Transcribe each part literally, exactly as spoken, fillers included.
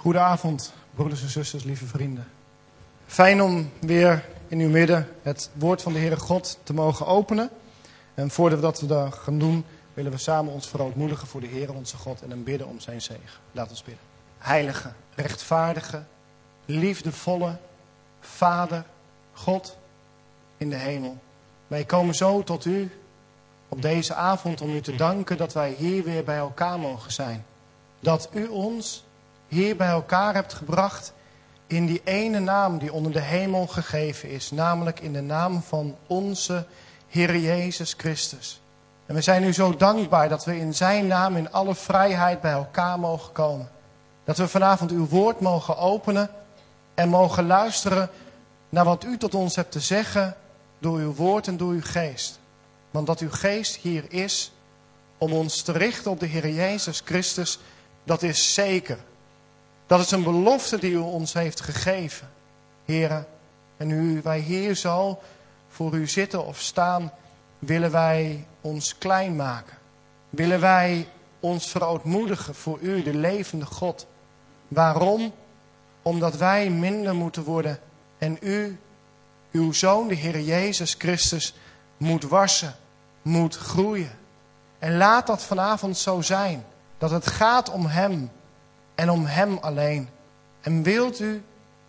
Goedenavond, broeders en zusters, lieve vrienden. Fijn om weer in uw midden het woord van de Heere God te mogen openen. En voordat we dat gaan doen, willen we samen ons verootmoedigen voor de Heere onze God en hem bidden om zijn zegen. Laat ons bidden. Heilige, rechtvaardige, liefdevolle Vader, God in de hemel. Wij komen zo tot u op deze avond om u te danken dat wij hier weer bij elkaar mogen zijn. Dat u ons hier bij elkaar hebt gebracht in die ene naam die onder de hemel gegeven is. Namelijk in de naam van onze Heer Jezus Christus. En we zijn u zo dankbaar dat we in zijn naam in alle vrijheid bij elkaar mogen komen. Dat we vanavond uw woord mogen openen en mogen luisteren naar wat u tot ons hebt te zeggen door uw woord en door uw geest. Want dat uw geest hier is om ons te richten op de Heer Jezus Christus, dat is zeker. Dat is een belofte die u ons heeft gegeven, Heere. En nu wij hier zo voor u zitten of staan, willen wij ons klein maken. Willen wij ons verootmoedigen voor u, de levende God. Waarom? Omdat wij minder moeten worden en u, uw Zoon, de Heer Jezus Christus, moet wassen, moet groeien. En laat dat vanavond zo zijn, dat het gaat om hem en om hem alleen. En wilt u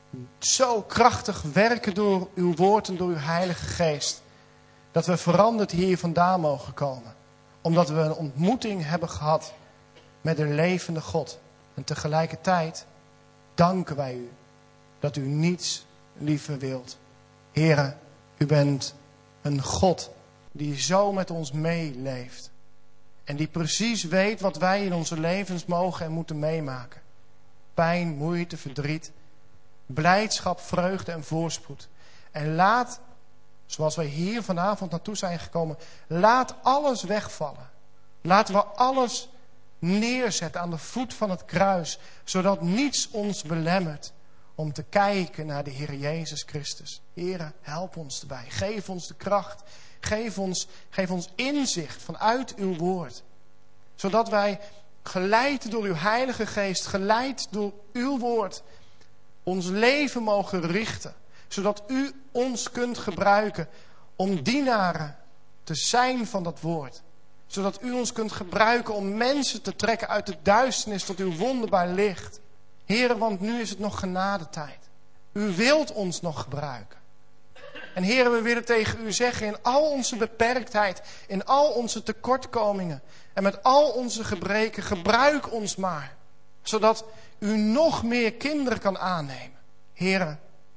zo krachtig werken door uw woord en door uw Heilige Geest, dat we veranderd hier vandaan mogen komen. Omdat we een ontmoeting hebben gehad met de levende God. En tegelijkertijd danken wij u dat u niets liever wilt. Heere, u bent een God die zo met ons meeleeft. En die precies weet wat wij in onze levens mogen en moeten meemaken. Pijn, moeite, verdriet, blijdschap, vreugde en voorspoed. En laat, zoals wij hier vanavond naartoe zijn gekomen, laat alles wegvallen. Laten we alles neerzetten aan de voet van het kruis, zodat niets ons belemmert om te kijken naar de Heer Jezus Christus. Heere, help ons erbij. Geef ons de kracht. Geef ons, geef ons inzicht vanuit uw woord. Zodat wij, geleid door uw Heilige Geest, geleid door uw woord, ons leven mogen richten. Zodat u ons kunt gebruiken om dienaren te zijn van dat woord. Zodat u ons kunt gebruiken om mensen te trekken uit de duisternis tot uw wonderbaar licht. Heere, want nu is het nog genadetijd. U wilt ons nog gebruiken. En Heere, we willen tegen u zeggen, in al onze beperktheid, in al onze tekortkomingen en met al onze gebreken, gebruik ons maar. Zodat u nog meer kinderen kan aannemen. Heere,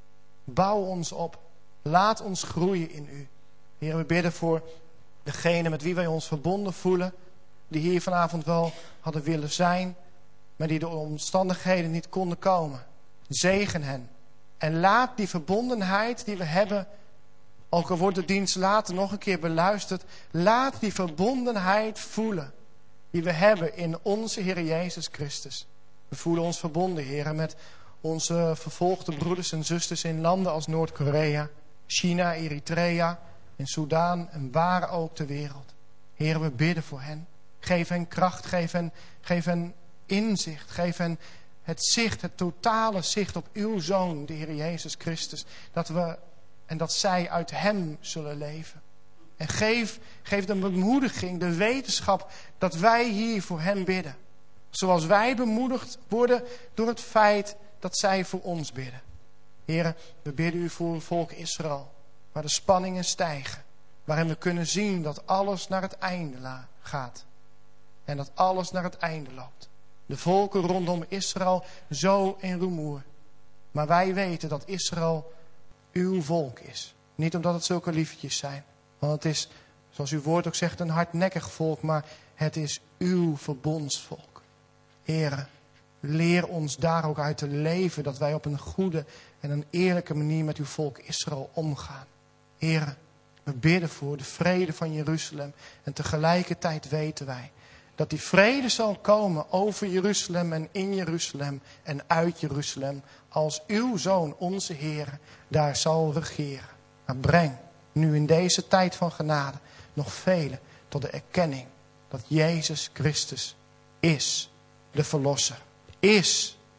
bouw ons op. Laat ons groeien in u. Heere, we bidden voor degene met wie wij ons verbonden voelen, die hier vanavond wel hadden willen zijn, maar die door omstandigheden niet konden komen. Zegen hen. En laat die verbondenheid die we hebben, ook al wordt de dienst later nog een keer beluisterd, laat die verbondenheid voelen die we hebben in onze Heer Jezus Christus. We voelen ons verbonden, Heer, met onze vervolgde broeders en zusters in landen als Noord-Korea, China, Eritrea, in Soudaan en waar ook ter wereld. Heer, we bidden voor hen. Geef hen kracht, geef hen, geef hen inzicht, geef hen het zicht, het totale zicht op uw Zoon, de Heer Jezus Christus. Dat we en dat zij uit hem zullen leven. En geef, geef de bemoediging, de wetenschap dat wij hier voor hen bidden. Zoals wij bemoedigd worden door het feit dat zij voor ons bidden. Heren, we bidden u voor het volk Israël, waar de spanningen stijgen. Waarin we kunnen zien dat alles naar het einde gaat. En dat alles naar het einde loopt. De volken rondom Israël zo in rumoer. Maar wij weten dat Israël uw volk is. Niet omdat het zulke liefjes zijn. Want het is, zoals uw woord ook zegt, een hardnekkig volk. Maar het is uw verbondsvolk. Here, leer ons daar ook uit te leven. Dat wij op een goede en een eerlijke manier met uw volk Israël omgaan. Here, we bidden voor de vrede van Jeruzalem. En tegelijkertijd weten wij dat die vrede zal komen over Jeruzalem en in Jeruzalem en uit Jeruzalem. Als uw Zoon, onze Heer, daar zal regeren. Maar breng nu in deze tijd van genade nog velen tot de erkenning dat Jezus Christus is de Verlosser. Is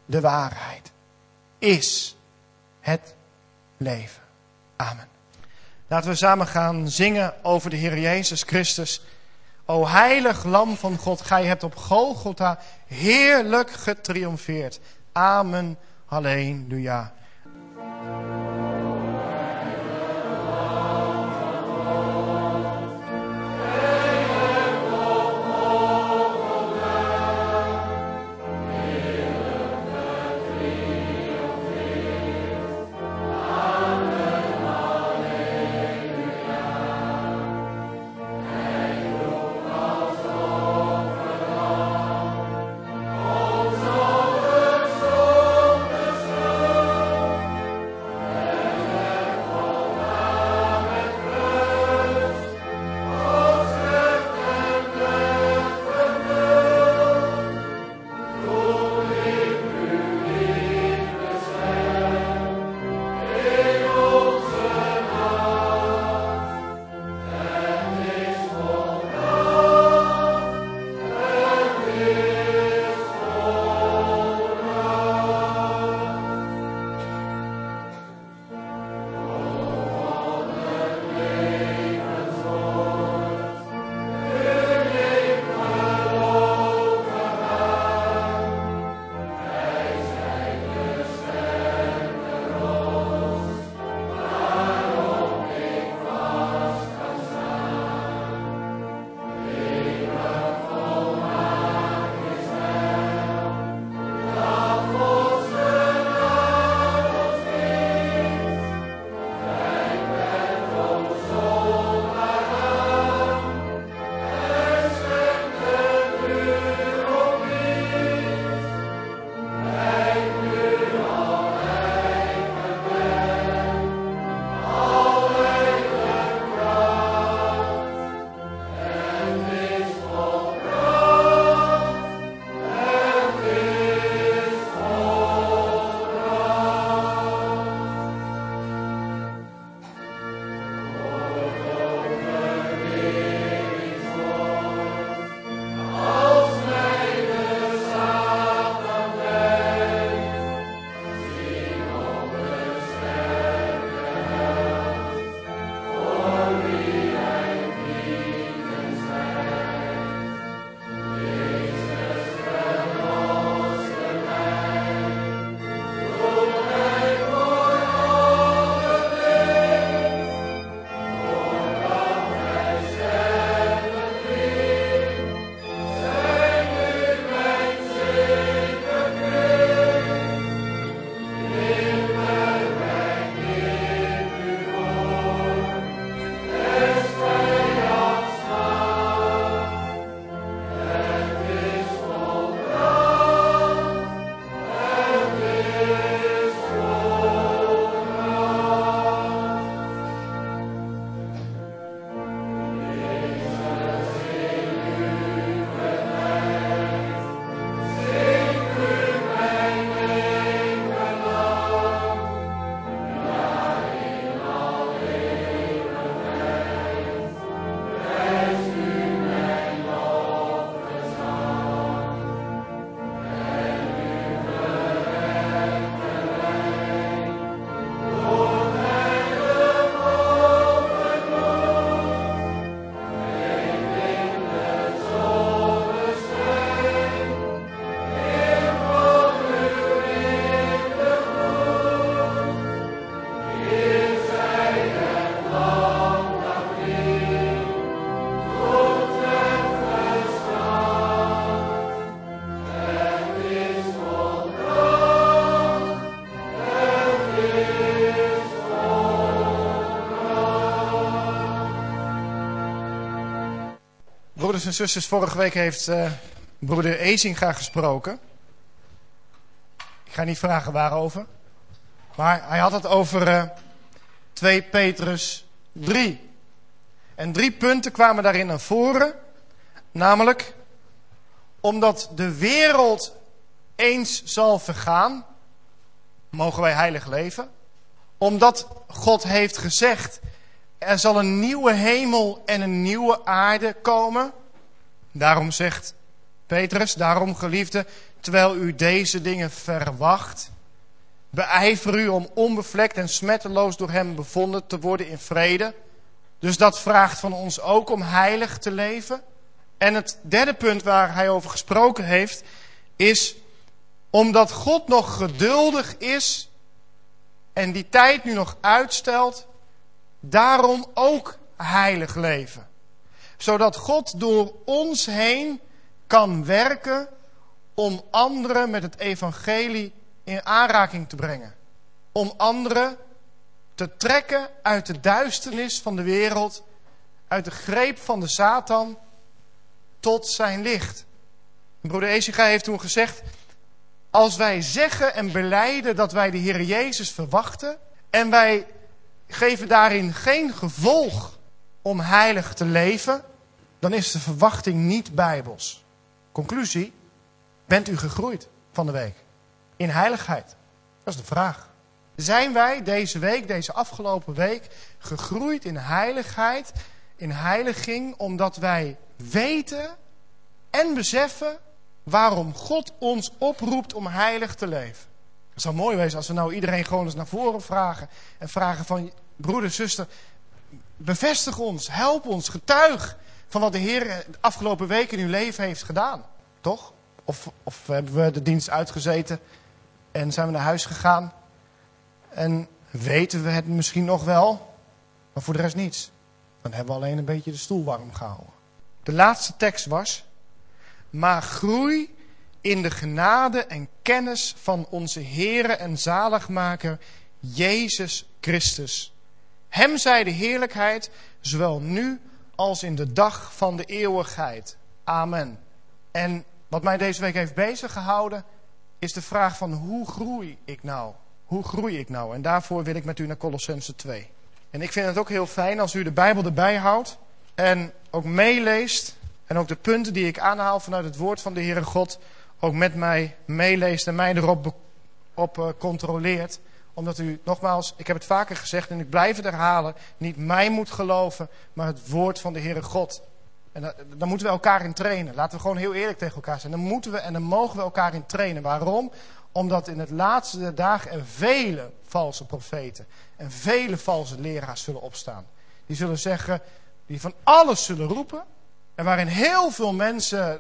de waarheid, is het leven. Amen. Laten we samen gaan zingen over de Heer Jezus Christus. O heilig lam van God, gij hebt op Golgotha heerlijk getriomfeerd. Amen, halleluja. Broeders en zusters, vorige week heeft uh, broeder Ezinga gesproken. Ik ga niet vragen waarover. Maar hij had het over uh, twee Petrus drie. En drie punten kwamen daarin naar voren. Namelijk, omdat de wereld eens zal vergaan, mogen wij heilig leven. Omdat God heeft gezegd, er zal een nieuwe hemel en een nieuwe aarde komen. Daarom zegt Petrus, daarom geliefde, terwijl u deze dingen verwacht, beijver u om onbevlekt en smetteloos door hem bevonden te worden in vrede. Dus dat vraagt van ons ook om heilig te leven. En het derde punt waar hij over gesproken heeft, is omdat God nog geduldig is en die tijd nu nog uitstelt, daarom ook heilig leven. Zodat God door ons heen kan werken om anderen met het evangelie in aanraking te brengen. Om anderen te trekken uit de duisternis van de wereld, uit de greep van de Satan, tot zijn licht. Broeder Eziga heeft toen gezegd, als wij zeggen en belijden dat wij de Heer Jezus verwachten en wij geven daarin geen gevolg om heilig te leven, dan is de verwachting niet bijbels. Conclusie, bent u gegroeid van de week in heiligheid? Dat is de vraag. Zijn wij deze week, deze afgelopen week, gegroeid in heiligheid, in heiliging, omdat wij weten en beseffen waarom God ons oproept om heilig te leven? Het zou mooi wezen als we nou iedereen gewoon eens naar voren vragen en vragen van broeder, zuster, bevestig ons, help ons, getuig van wat de Heer de afgelopen week in uw leven heeft gedaan. Toch? Of, of hebben we de dienst uitgezeten en zijn we naar huis gegaan en weten we het misschien nog wel, maar voor de rest niets. Dan hebben we alleen een beetje de stoel warm gehouden. De laatste tekst was, maar groei in de genade en kennis van onze Heere en zaligmaker Jezus Christus. Hem zij de heerlijkheid, zowel nu als in de dag van de eeuwigheid. Amen. En wat mij deze week heeft bezig gehouden, is de vraag van hoe groei ik nou? Hoe groei ik nou? En daarvoor wil ik met u naar Kolossenzen twee. En ik vind het ook heel fijn als u de Bijbel erbij houdt en ook meeleest. En ook de punten die ik aanhaal vanuit het woord van de Heere God ook met mij meeleest en mij erop op, uh, controleert. Omdat u, nogmaals, ik heb het vaker gezegd en ik blijf het herhalen, niet mij moet geloven, maar het woord van de Heere God. En da, daar moeten we elkaar in trainen. Laten we gewoon heel eerlijk tegen elkaar zijn. Dan moeten we en dan mogen we elkaar in trainen. Waarom? Omdat in het laatste der dagen er vele valse profeten en vele valse leraars zullen opstaan. Die zullen zeggen, die van alles zullen roepen. En waarin heel veel mensen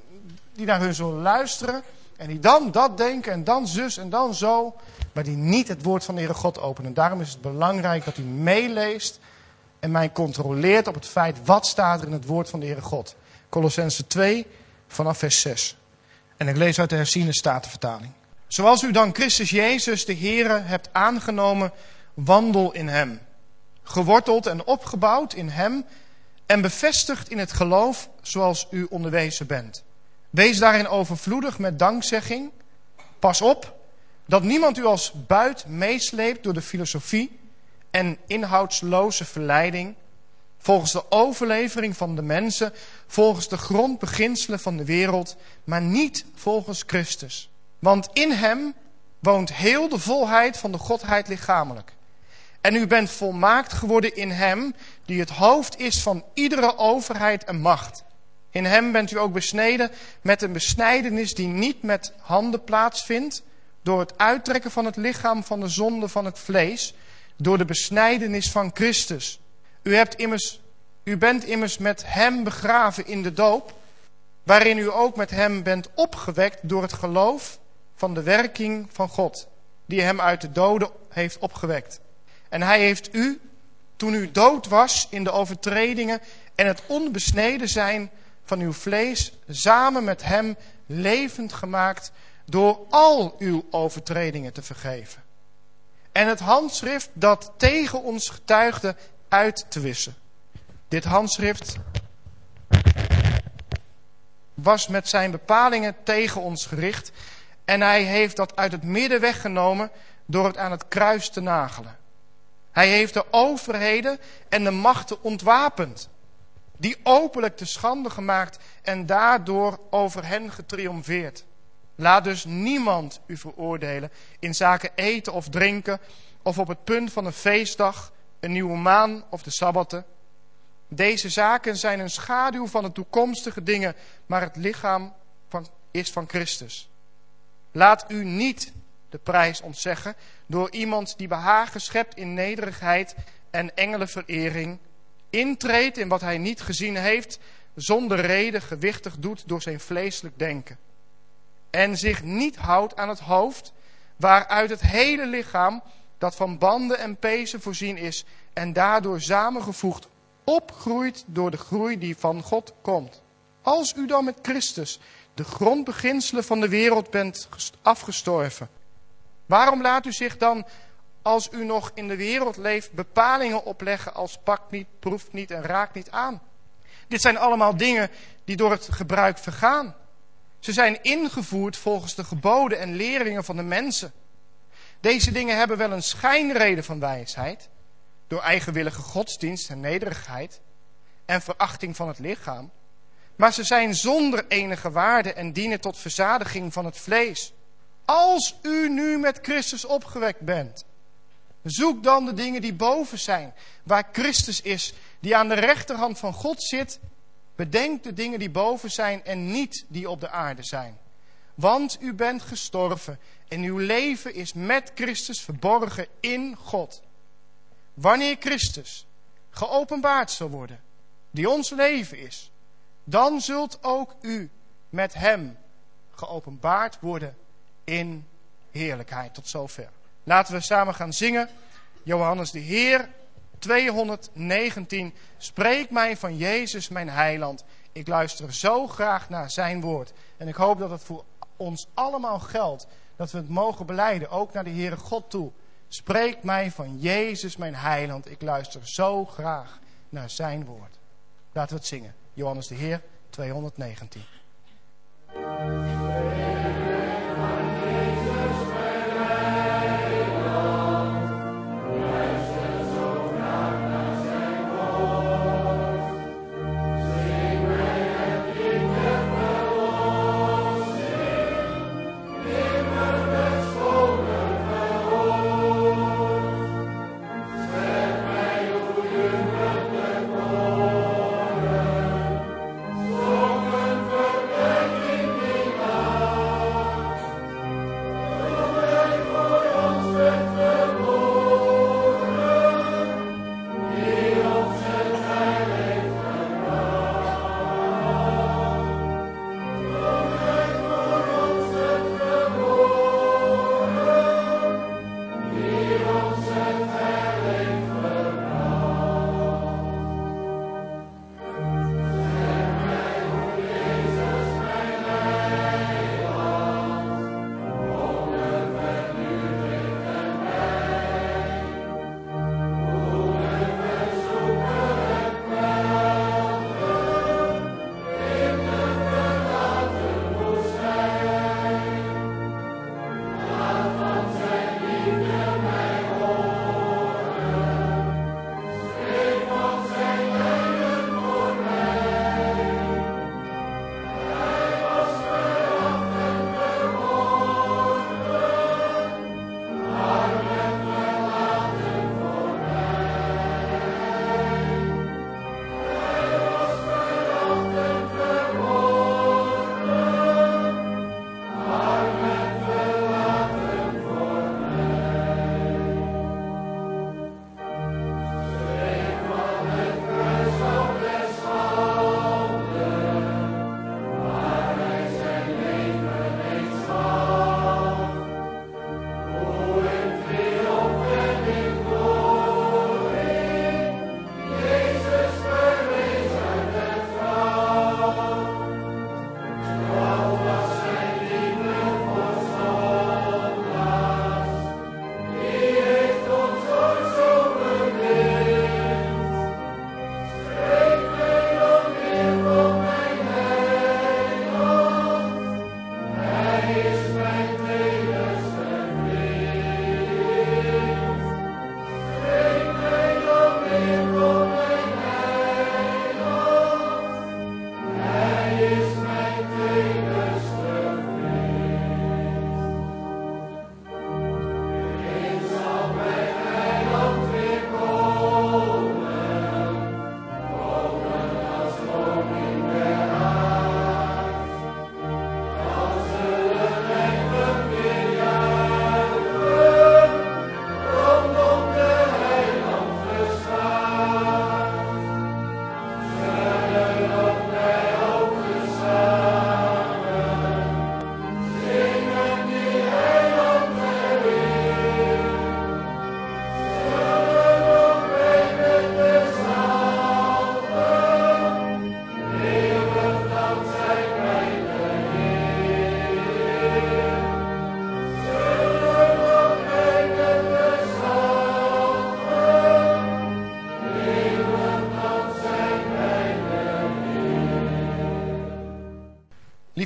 die naar hun zullen luisteren. En die dan dat denken en dan zus en dan zo. Maar die niet het woord van de Heere God openen. Daarom is het belangrijk dat u meeleest en mij controleert op het feit wat staat er in het woord van de Heere God. Kolossenzen twee vanaf vers zes. En ik lees uit de herziene statenvertaling. Zoals u dan Christus Jezus de Heere hebt aangenomen, wandel in hem. Geworteld en opgebouwd in hem en bevestigd in het geloof zoals u onderwezen bent. Wees daarin overvloedig met dankzegging. Pas op dat niemand u als buit meesleept door de filosofie en inhoudsloze verleiding, volgens de overlevering van de mensen, volgens de grondbeginselen van de wereld, maar niet volgens Christus. Want in hem woont heel de volheid van de Godheid lichamelijk. En u bent volmaakt geworden in hem, die het hoofd is van iedere overheid en macht. In hem bent u ook besneden met een besnijdenis die niet met handen plaatsvindt, door het uittrekken van het lichaam van de zonde van het vlees, door de besnijdenis van Christus. U, hebt immers, u bent immers met hem begraven in de doop, waarin u ook met hem bent opgewekt door het geloof van de werking van God, die hem uit de doden heeft opgewekt. En hij heeft u, toen u dood was in de overtredingen en het onbesneden zijn van uw vlees, samen met hem levend gemaakt door al uw overtredingen te vergeven. En het handschrift dat tegen ons getuigde uit te wissen. Dit handschrift was met zijn bepalingen tegen ons gericht en hij heeft dat uit het midden weggenomen door het aan het kruis te nagelen. Hij heeft de overheden en de machten ontwapend, die openlijk te schande gemaakt en daardoor over hen getriomfeerd. Laat dus niemand u veroordelen in zaken eten of drinken, of op het punt van een feestdag, een nieuwe maan of de sabbatten. Deze zaken zijn een schaduw van de toekomstige dingen, maar het lichaam van, is van Christus. Laat u niet de prijs ontzeggen door iemand die behagen schept in nederigheid en engelenverering, intreedt in wat hij niet gezien heeft, zonder reden gewichtig doet door zijn vleeselijk denken. En zich niet houdt aan het hoofd, waaruit het hele lichaam, dat van banden en pezen voorzien is en daardoor samengevoegd opgroeit door de groei die van God komt. Als u dan met Christus de grondbeginselen van de wereld bent afgestorven, waarom laat u zich dan, als u nog in de wereld leeft, bepalingen opleggen als pakt niet, proeft niet en raakt niet aan? Dit zijn allemaal dingen die door het gebruik vergaan. Ze zijn ingevoerd volgens de geboden en leringen van de mensen. Deze dingen hebben wel een schijnreden van wijsheid, door eigenwillige godsdienst en nederigheid en verachting van het lichaam. Maar ze zijn zonder enige waarde en dienen tot verzadiging van het vlees. Als u nu met Christus opgewekt bent, zoek dan de dingen die boven zijn, waar Christus is, die aan de rechterhand van God zit. Bedenk de dingen die boven zijn en niet die op de aarde zijn. Want u bent gestorven en uw leven is met Christus verborgen in God. Wanneer Christus geopenbaard zal worden, die ons leven is, dan zult ook u met hem geopenbaard worden in heerlijkheid. Tot zover. Laten we samen gaan zingen. Johannes de Heer, tweehonderdnegentien. Spreek mij van Jezus, mijn heiland. Ik luister zo graag naar zijn woord. En ik hoop dat het voor ons allemaal geldt. Dat we het mogen belijden, ook naar de Heere God toe. Spreek mij van Jezus, mijn heiland. Ik luister zo graag naar zijn woord. Laten we het zingen. Johannes de Heer, tweehonderdnegentien. Zongen verwekking in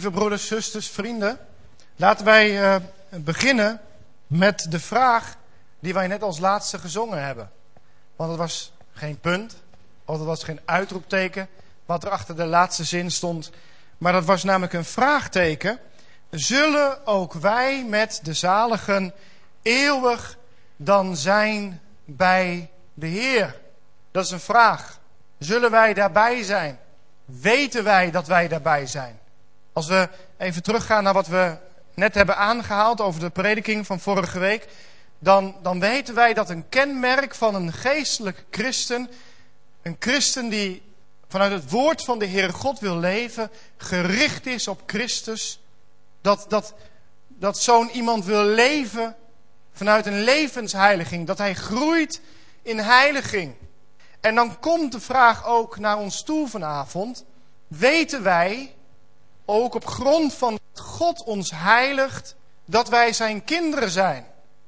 Lieve broeders, zusters, vrienden, laten wij uh, beginnen met de vraag die wij net als laatste gezongen hebben. Want het was geen punt, of het was geen uitroepteken, wat er achter de laatste zin stond. Maar dat was namelijk een vraagteken. Zullen ook wij met de zaligen eeuwig dan zijn bij de Heer? Dat is een vraag. Zullen wij daarbij zijn? Weten wij dat wij daarbij zijn? Als we even teruggaan naar wat we net hebben aangehaald over de prediking van vorige week, dan, dan weten wij dat een kenmerk van een geestelijk christen, een christen die vanuit het woord van de Heere God wil leven, gericht is op Christus, dat, dat, dat zo'n iemand wil leven vanuit een levensheiliging, dat hij groeit in heiliging. En dan komt de vraag ook naar ons toe vanavond, weten wij ook op grond van dat God ons heiligt, dat wij zijn kinderen zijn?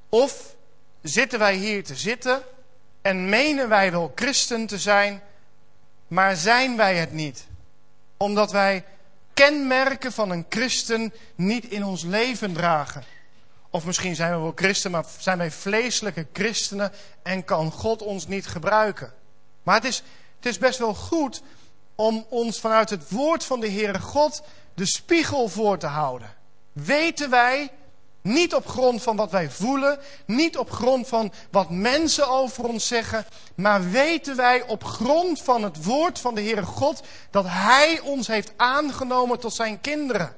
Of zitten wij hier te zitten en menen wij wel christen te zijn, maar zijn wij het niet? Omdat wij kenmerken van een christen niet in ons leven dragen. Of misschien zijn we wel christen, maar zijn wij vleeselijke christenen en kan God ons niet gebruiken. Maar het is, het is best wel goed om ons vanuit het woord van de Heere God de spiegel voor te houden. Weten wij, niet op grond van wat wij voelen, niet op grond van wat mensen over ons zeggen, maar weten wij op grond van het woord van de Heere God dat Hij ons heeft aangenomen tot zijn kinderen.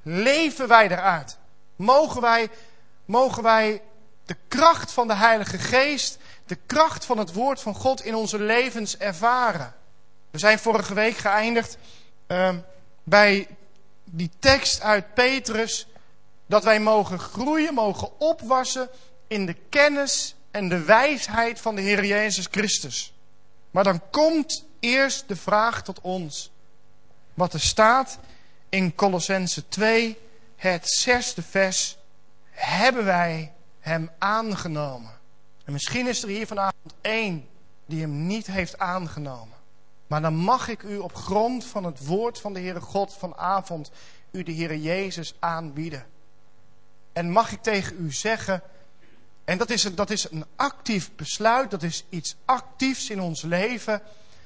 Leven wij eruit? Mogen wij, mogen wij de kracht van de Heilige Geest, de kracht van het woord van God in onze levens ervaren? We zijn vorige week geëindigd uh, bij die tekst uit Petrus, dat wij mogen groeien, mogen opwassen in de kennis en de wijsheid van de Heer Jezus Christus. Maar dan komt eerst de vraag tot ons. Wat er staat in Kolossenzen twee, het zesde vers. Hebben wij hem aangenomen? En misschien is er hier vanavond één die hem niet heeft aangenomen. Maar dan mag ik u op grond van het woord van de Heere God vanavond u de Heere Jezus aanbieden. En mag ik tegen u zeggen, en dat is, een, dat is een actief besluit, dat is iets actiefs in ons leven.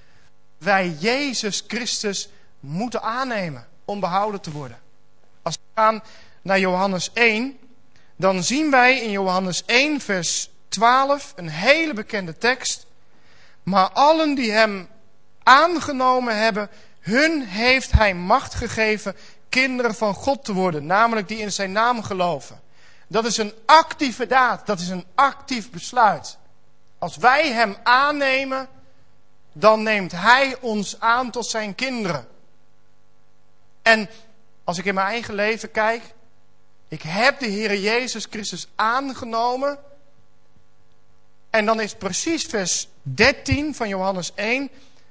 Wij Jezus Christus moeten aannemen om behouden te worden. Als we gaan naar Johannes één, dan zien wij in Johannes één vers twaalf een hele bekende tekst. Maar allen die hem aangenomen hebben, hun heeft hij macht gegeven kinderen van God te worden, namelijk die in zijn naam geloven. Dat is een actieve daad, dat is een actief besluit. Als wij hem aannemen, dan neemt hij ons aan tot zijn kinderen. En als ik in mijn eigen leven kijk, ik heb de Heer Jezus Christus aangenomen. En dan is precies vers dertien van Johannes één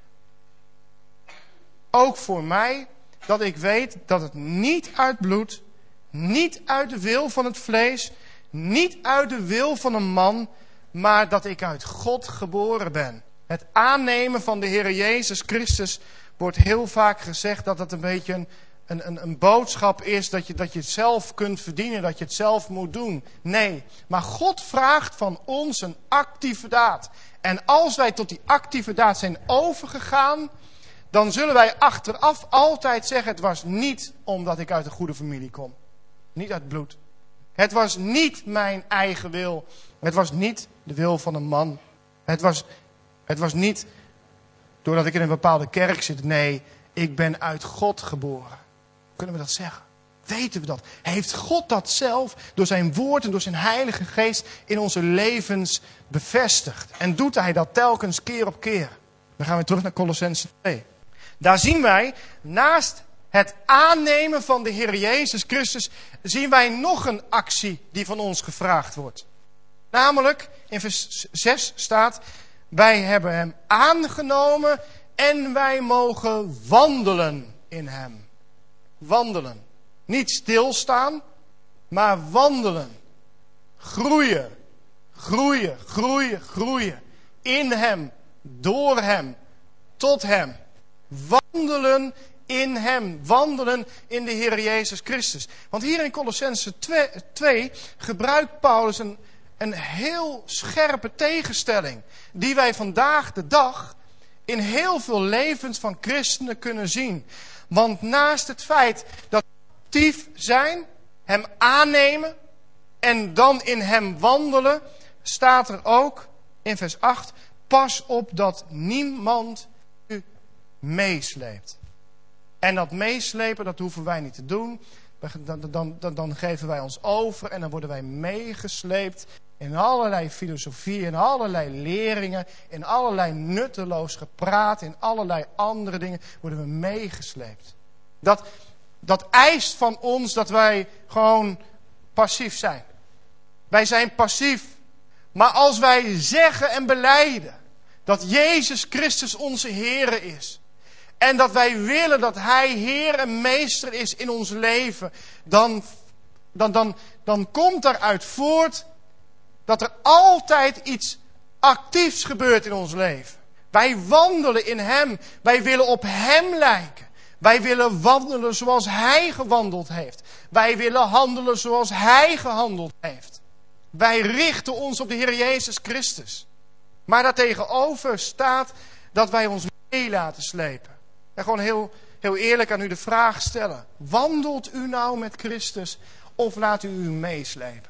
ook voor mij, dat ik weet dat het niet uit bloed, niet uit de wil van het vlees, niet uit de wil van een man, maar dat ik uit God geboren ben. Het aannemen van de Heer Jezus Christus wordt heel vaak gezegd dat het een beetje een, een, een, een boodschap is dat je, dat je het zelf kunt verdienen, dat je het zelf moet doen. Nee, maar God vraagt van ons een actieve daad. En als wij tot die actieve daad zijn overgegaan, dan zullen wij achteraf altijd zeggen, het was niet omdat ik uit een goede familie kom. Niet uit bloed. Het was niet mijn eigen wil. Het was niet de wil van een man. Het was, het was niet doordat ik in een bepaalde kerk zit. Nee, ik ben uit God geboren. Kunnen we dat zeggen? Weten we dat? Heeft God dat zelf door zijn woord en door zijn heilige geest in onze levens bevestigd? En doet hij dat telkens keer op keer? Dan gaan we terug naar Kolossenzen twee. Daar zien wij, naast het aannemen van de Heer Jezus Christus, zien wij nog een actie die van ons gevraagd wordt. Namelijk, in vers zes staat, wij hebben hem aangenomen en wij mogen wandelen in hem. Wandelen. Niet stilstaan, maar wandelen. Groeien. Groeien, groeien, groeien. In hem, door hem, tot hem. Wandelen in hem. Wandelen in de Heer Jezus Christus. Want hier in Kolossenzen twee gebruikt Paulus een, een heel scherpe tegenstelling. Die wij vandaag de dag in heel veel levens van christenen kunnen zien. Want naast het feit dat we actief zijn, hem aannemen en dan in hem wandelen, staat er ook in vers acht, pas op dat niemand u meesleept. En dat meeslepen, dat hoeven wij niet te doen. Dan, dan, dan, dan geven wij ons over en dan worden wij meegesleept in allerlei filosofieën, in allerlei leringen, in allerlei nutteloos gepraat, in allerlei andere dingen worden we meegesleept. Dat, dat eist van ons dat wij gewoon passief zijn. Wij zijn passief. Maar als wij zeggen en belijden dat Jezus Christus onze Heer is, en dat wij willen dat Hij Heer en Meester is in ons leven, dan, dan, dan, dan komt daaruit voort dat er altijd iets actiefs gebeurt in ons leven. Wij wandelen in Hem. Wij willen op Hem lijken. Wij willen wandelen zoals Hij gewandeld heeft. Wij willen handelen zoals Hij gehandeld heeft. Wij richten ons op de Heer Jezus Christus. Maar daartegenover staat dat wij ons mee laten slepen. En gewoon heel, heel eerlijk aan u de vraag stellen. Wandelt u nou met Christus of laat u u meeslepen?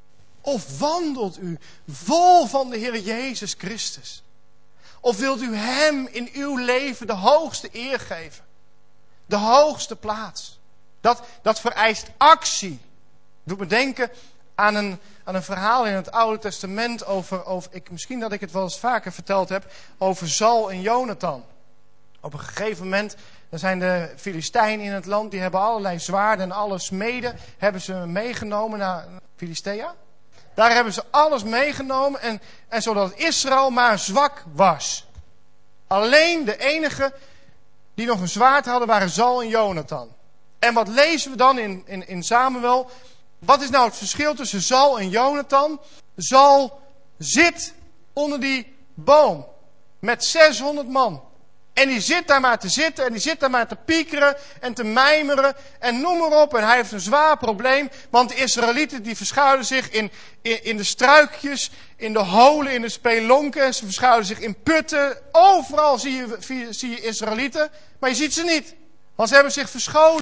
Of wandelt u vol van de Heer Jezus Christus? Of wilt u Hem in uw leven de hoogste eer geven? De hoogste plaats? Dat, dat vereist actie. Doe me denken aan een, aan een verhaal in het Oude Testament over, over ik, misschien dat ik het wel eens vaker verteld heb, over Saul en Jonathan. Op een gegeven moment, dan zijn de Filistijnen in het land, die hebben allerlei zwaarden en alle smeden hebben ze meegenomen naar Filistea. Daar hebben ze alles meegenomen en, en zodat Israël maar zwak was. Alleen de enige die nog een zwaard hadden waren Saul en Jonathan. En wat lezen we dan in, in, in Samuel? Wat is nou het verschil tussen Saul en Jonathan? Saul zit onder die boom met zeshonderd man. En die zit daar maar te zitten en die zit daar maar te piekeren en te mijmeren en noem maar op. En hij heeft een zwaar probleem, want de Israëlieten die verschuilen zich in, in, in de struikjes, in de holen, in de spelonken. Ze verschuilen zich in putten. Overal zie je, zie je Israëlieten, maar je ziet ze niet. Want ze hebben zich verscholen.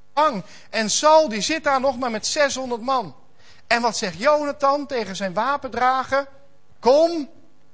En Saul die zit daar nog maar met zeshonderd man. En wat zegt Jonathan tegen zijn wapendrager? Kom,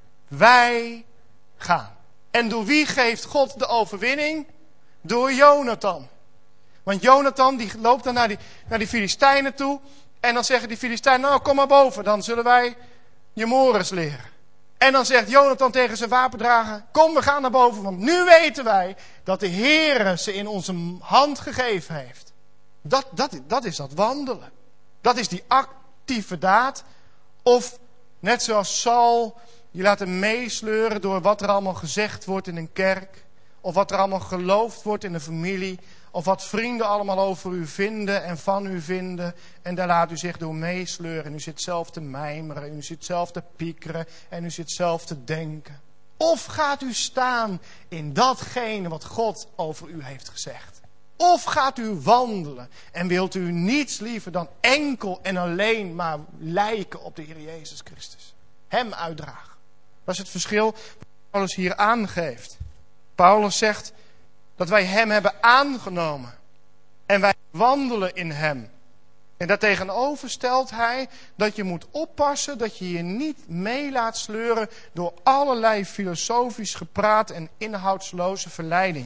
wij gaan. En door wie geeft God de overwinning? Door Jonathan. Want Jonathan die loopt dan naar die, naar die Filistijnen toe. En dan zeggen die Filistijnen, nou kom maar boven. Dan zullen wij je mores leren. En dan zegt Jonathan tegen zijn wapendrager, kom we gaan naar boven. Want nu weten wij dat de Heere ze in onze hand gegeven heeft. Dat, dat, dat is dat wandelen. Dat is die actieve daad. Of net zoals Saul, je laat hem meesleuren door wat er allemaal gezegd wordt in een kerk. Of wat er allemaal geloofd wordt in een familie. Of wat vrienden allemaal over u vinden en van u vinden. En daar laat u zich door meesleuren. En u zit zelf te mijmeren. En u zit zelf te piekeren. En u zit zelf te denken. Of gaat u staan in datgene wat God over u heeft gezegd. Of gaat u wandelen en wilt u niets liever dan enkel en alleen maar lijken op de Heer Jezus Christus. Hem uitdragen. Dat is het verschil wat Paulus hier aangeeft. Paulus zegt dat wij hem hebben aangenomen. En wij wandelen in hem. En daartegenover stelt hij dat je moet oppassen dat je je niet mee laat sleuren door allerlei filosofisch gepraat en inhoudsloze verleiding.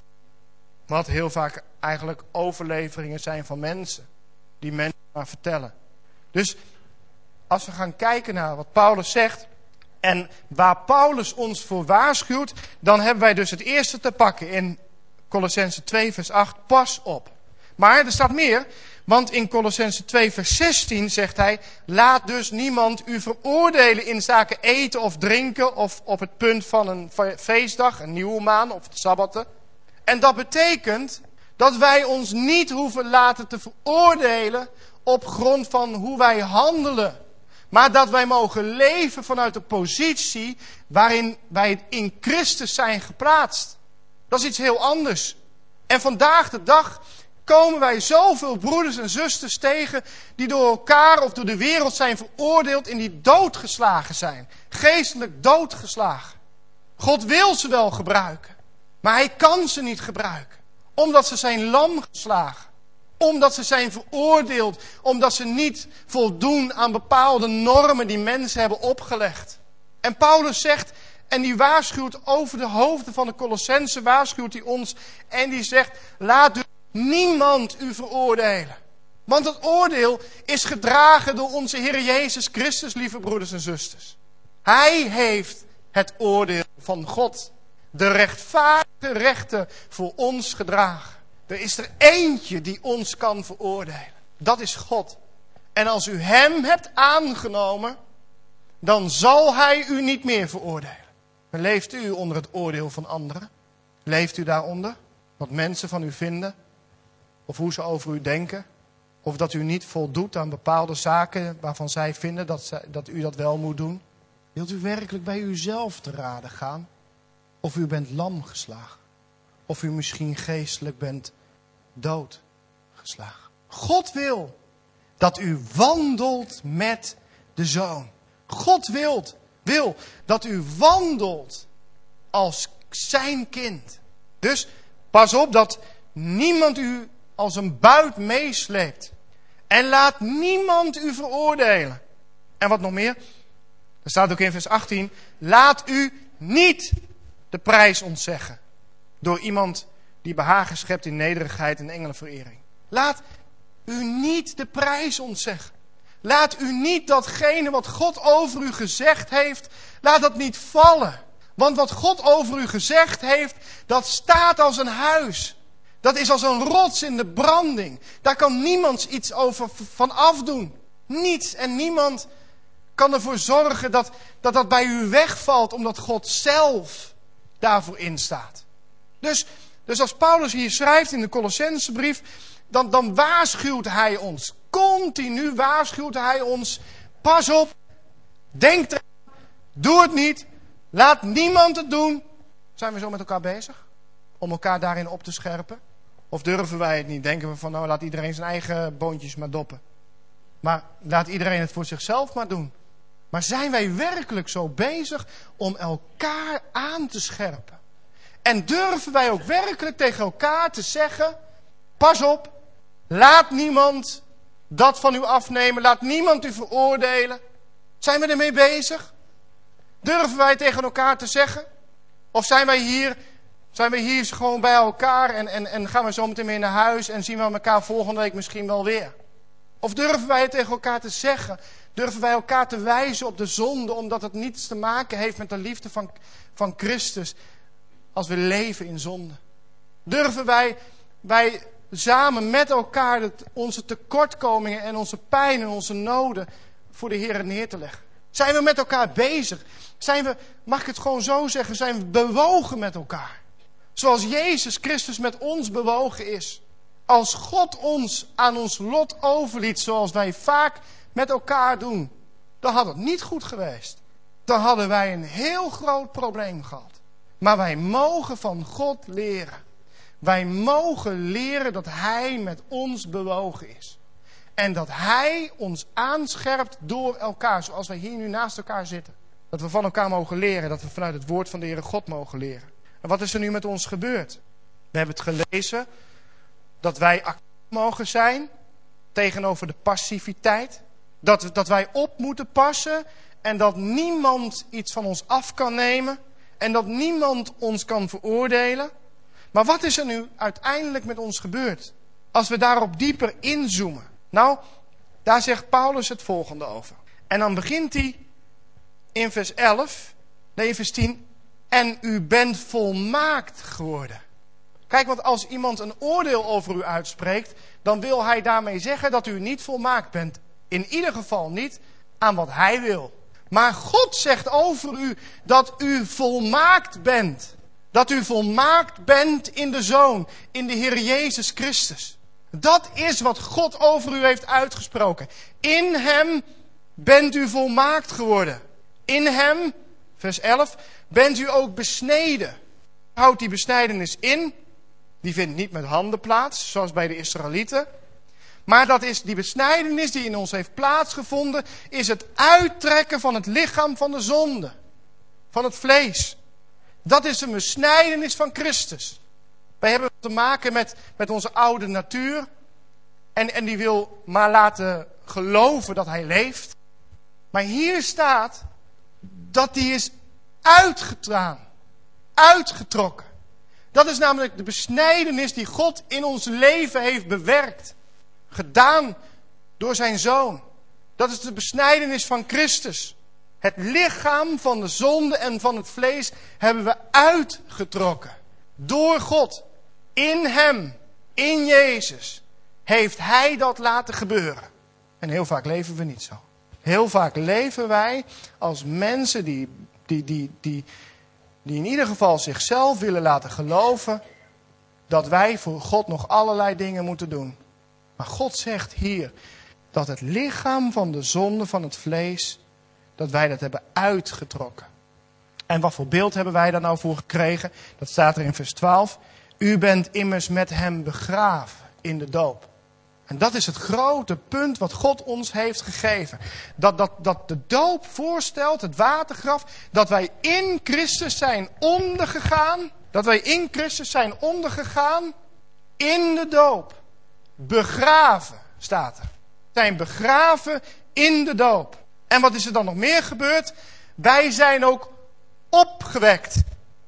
Wat heel vaak eigenlijk overleveringen zijn van mensen. Die mensen maar vertellen. Dus als we gaan kijken naar wat Paulus zegt. En waar Paulus ons voor waarschuwt. Dan hebben wij dus het eerste te pakken in Kolossenzen twee vers acht. Pas op. Maar er staat meer. Want in Kolossenzen twee vers zestien zegt hij. Laat dus niemand u veroordelen in zaken eten of drinken. Of op het punt van een feestdag. Een nieuwe maan of het sabbatten. En dat betekent dat wij ons niet hoeven laten te veroordelen op grond van hoe wij handelen. Maar dat wij mogen leven vanuit de positie waarin wij in Christus zijn geplaatst. Dat is iets heel anders. En vandaag de dag komen wij zoveel broeders en zusters tegen die door elkaar of door de wereld zijn veroordeeld en die doodgeslagen zijn. Geestelijk doodgeslagen. God wil ze wel gebruiken, maar hij kan ze niet gebruiken. Omdat ze zijn lam geslagen. Omdat ze zijn veroordeeld. Omdat ze niet voldoen aan bepaalde normen die mensen hebben opgelegd. En Paulus zegt, en die waarschuwt over de hoofden van de Colossenzen, waarschuwt hij ons. En die zegt, laat dus niemand u veroordelen. Want het oordeel is gedragen door onze Heer Jezus Christus, lieve broeders en zusters. Hij heeft het oordeel van God, de rechtvaardige rechter, voor ons gedragen. Er is er eentje die ons kan veroordelen. Dat is God. En als u hem hebt aangenomen, dan zal hij u niet meer veroordelen. Maar leeft u onder het oordeel van anderen? Leeft u daaronder? Wat mensen van u vinden? Of hoe ze over u denken? Of dat u niet voldoet aan bepaalde zaken waarvan zij vinden dat, zij, dat u dat wel moet doen? Wilt u werkelijk bij uzelf te raden gaan? Of u bent lam geslagen? Of u misschien geestelijk bent doodgeslagen? God wil dat u wandelt met de Zoon. God wilt, wil dat u wandelt als zijn kind. Dus pas op dat niemand u als een buit meesleept. En laat niemand u veroordelen. En wat nog meer? Er staat ook in vers achttien. Laat u niet de prijs ontzeggen. Door iemand die behagen schept in nederigheid en engelenverering. Laat u niet de prijs ontzeggen. Laat u niet datgene wat God over u gezegd heeft, laat dat niet vallen. Want wat God over u gezegd heeft, dat staat als een huis. Dat is als een rots in de branding. Daar kan niemand iets over van afdoen. Niets en niemand kan ervoor zorgen dat, dat dat bij u wegvalt, omdat God zelf daarvoor instaat. Dus, dus als Paulus hier schrijft in de Colossensebrief, dan, dan waarschuwt hij ons. Continu waarschuwt hij ons. Pas op, denk eraan, doe het niet, laat niemand het doen. Zijn we zo met elkaar bezig? Om elkaar daarin op te scherpen? Of durven wij het niet? Denken we van, nou laat iedereen zijn eigen boontjes maar doppen. Maar laat iedereen het voor zichzelf maar doen. Maar zijn wij werkelijk zo bezig om elkaar aan te scherpen? En durven wij ook werkelijk tegen elkaar te zeggen, pas op, laat niemand dat van u afnemen, laat niemand u veroordelen. Zijn we ermee bezig? Durven wij tegen elkaar te zeggen? Of zijn wij hier, zijn wij hier gewoon bij elkaar en, en, en gaan we zo meteen weer naar huis en zien we elkaar volgende week misschien wel weer? Of durven wij het tegen elkaar te zeggen? Durven wij elkaar te wijzen op de zonde, omdat het niets te maken heeft met de liefde van, van Christus als we leven in zonde? Durven wij, wij samen met elkaar het, onze tekortkomingen en onze pijn en onze noden voor de Heer neer te leggen? Zijn we met elkaar bezig? Zijn we, mag ik het gewoon zo zeggen, zijn we bewogen met elkaar? Zoals Jezus Christus met ons bewogen is. Als God ons aan ons lot overliet, zoals wij vaak met elkaar doen, dan had het niet goed geweest. Dan hadden wij een heel groot probleem gehad. Maar wij mogen van God leren. Wij mogen leren dat Hij met ons bewogen is. En dat Hij ons aanscherpt door elkaar, zoals wij hier nu naast elkaar zitten. Dat we van elkaar mogen leren, dat we vanuit het woord van de Heere God mogen leren. En wat is er nu met ons gebeurd? We hebben het gelezen dat wij actief mogen zijn tegenover de passiviteit. Dat, dat wij op moeten passen en dat niemand iets van ons af kan nemen. En dat niemand ons kan veroordelen. Maar wat is er nu uiteindelijk met ons gebeurd? Als we daarop dieper inzoomen. Nou, daar zegt Paulus het volgende over. En dan begint hij in vers elf, nee in vers tien. En u bent volmaakt geworden. Kijk, want als iemand een oordeel over u uitspreekt, dan wil hij daarmee zeggen dat u niet volmaakt bent. In ieder geval niet aan wat hij wil. Maar God zegt over u dat u volmaakt bent. Dat u volmaakt bent in de Zoon, in de Heer Jezus Christus. Dat is wat God over u heeft uitgesproken. In hem bent u volmaakt geworden. In hem, vers elf, bent u ook besneden. Houdt die besnijdenis in? Die vindt niet met handen plaats, zoals bij de Israëlieten. Maar dat is die besnijdenis die in ons heeft plaatsgevonden, is het uittrekken van het lichaam van de zonde. Van het vlees. Dat is een besnijdenis van Christus. Wij hebben te maken met, met onze oude natuur. En, en die wil maar laten geloven dat hij leeft. Maar hier staat dat die is uitgetraan. Uitgetrokken. Dat is namelijk de besnijdenis die God in ons leven heeft bewerkt. Gedaan door zijn Zoon. Dat is de besnijdenis van Christus. Het lichaam van de zonde en van het vlees hebben we uitgetrokken. Door God. In hem. In Jezus. Heeft hij dat laten gebeuren. En heel vaak leven we niet zo. Heel vaak leven wij als mensen die, die, die, die, die in ieder geval zichzelf willen laten geloven dat wij voor God nog allerlei dingen moeten doen. Maar God zegt hier dat het lichaam van de zonde van het vlees, dat wij dat hebben uitgetrokken. En wat voor beeld hebben wij daar nou voor gekregen? Dat staat er in vers twaalf. U bent immers met hem begraven in de doop. En dat is het grote punt wat God ons heeft gegeven. Dat, dat, dat de doop voorstelt, het watergraf, dat wij in Christus zijn ondergegaan. Dat wij in Christus zijn ondergegaan in de doop. Begraven, staat er. Zijn begraven in de doop. En wat is er dan nog meer gebeurd? Wij zijn ook opgewekt.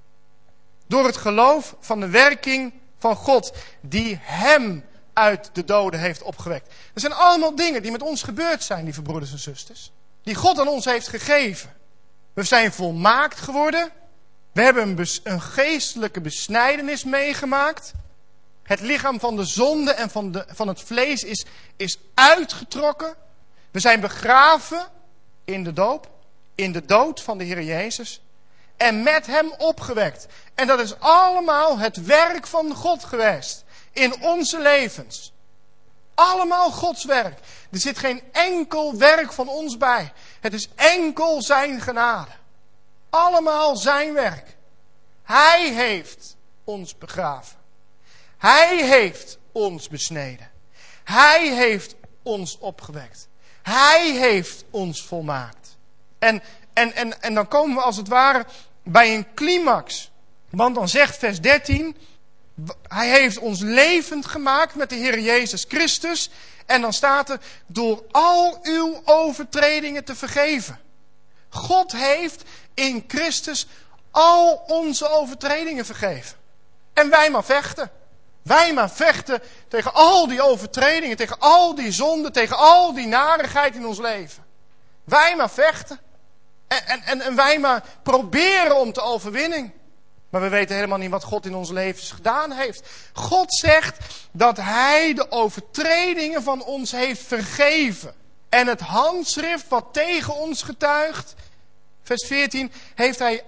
Door het geloof van de werking van God, die hem uit de doden heeft opgewekt. Dat zijn allemaal dingen die met ons gebeurd zijn, lieve broeders en zusters. Die God aan ons heeft gegeven. We zijn volmaakt geworden. We hebben een, bes- een geestelijke besnijdenis meegemaakt. Het lichaam van de zonde en van, de, van het vlees is, is uitgetrokken. We zijn begraven in de doop. In de dood van de Heer Jezus. En met hem opgewekt. En dat is allemaal het werk van God geweest. In onze levens. Allemaal Gods werk. Er zit geen enkel werk van ons bij. Het is enkel zijn genade. Allemaal zijn werk. Hij heeft ons begraven. Hij heeft ons besneden. Hij heeft ons opgewekt. Hij heeft ons volmaakt. En, en, en, en dan komen we als het ware bij een climax. Want dan zegt vers dertien... Hij heeft ons levend gemaakt met de Heer Jezus Christus. En dan staat er, door al uw overtredingen te vergeven. God heeft in Christus al onze overtredingen vergeven. En wij maar vechten. Wij maar vechten tegen al die overtredingen, tegen al die zonden, tegen al die narigheid in ons leven. Wij maar vechten. En, en, en wij maar proberen om te overwinnen. Maar we weten helemaal niet wat God in ons levens gedaan heeft. God zegt dat hij de overtredingen van ons heeft vergeven. En het handschrift wat tegen ons getuigt, vers veertien, heeft hij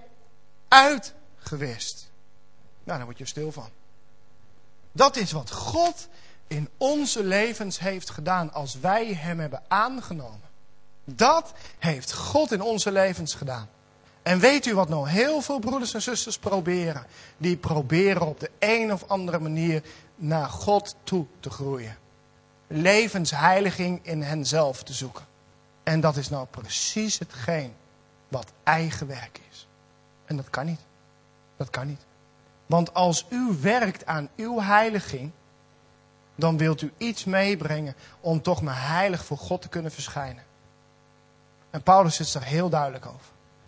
uitgewist. Nou, daar word je stil van. Dat is wat God in onze levens heeft gedaan als wij hem hebben aangenomen. Dat heeft God in onze levens gedaan. En weet u wat nou heel veel broeders en zusters proberen? Die proberen op de een of andere manier naar God toe te groeien. Levensheiliging in henzelf te zoeken. En dat is nou precies hetgeen wat eigen werk is. En dat kan niet. Dat kan niet. Want als u werkt aan uw heiliging, dan wilt u iets meebrengen om toch maar heilig voor God te kunnen verschijnen. En Paulus is er heel duidelijk over.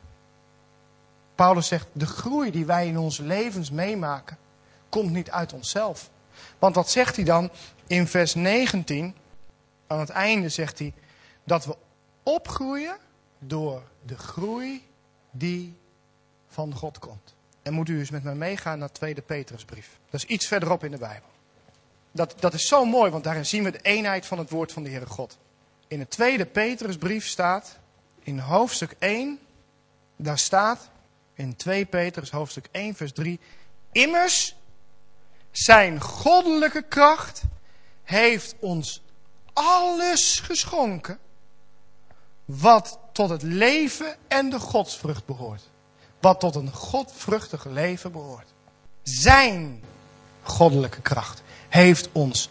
Paulus zegt, de groei die wij in onze levens meemaken, komt niet uit onszelf. Want wat zegt hij dan in vers negentien? Aan het einde zegt hij, dat we opgroeien door de groei die van God komt. En moet u eens met mij meegaan naar tweede Petrusbrief. Dat is iets verderop in de Bijbel. Dat, dat is zo mooi, want daarin zien we de eenheid van het woord van de Heere God. In de tweede Petrusbrief staat, in hoofdstuk één, daar staat, in twee Petrus hoofdstuk één vers drie, immers zijn goddelijke kracht heeft ons alles geschonken wat tot het leven en de godsvrucht behoort. Wat tot een godvruchtig leven behoort. Zijn goddelijke kracht. Heeft ons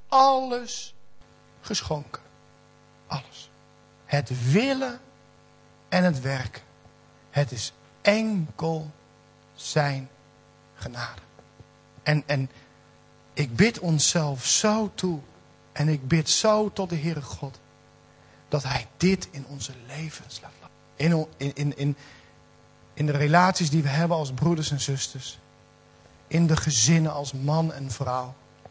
alles geschonken. Alles. Het willen en het werken. Het is enkel zijn genade. En, en ik bid onszelf zo toe. En ik bid zo tot de Heere God. Dat Hij dit in onze levens laat laten. In, in, in, in de relaties die we hebben als broeders en zusters. In de gezinnen als man en vrouw.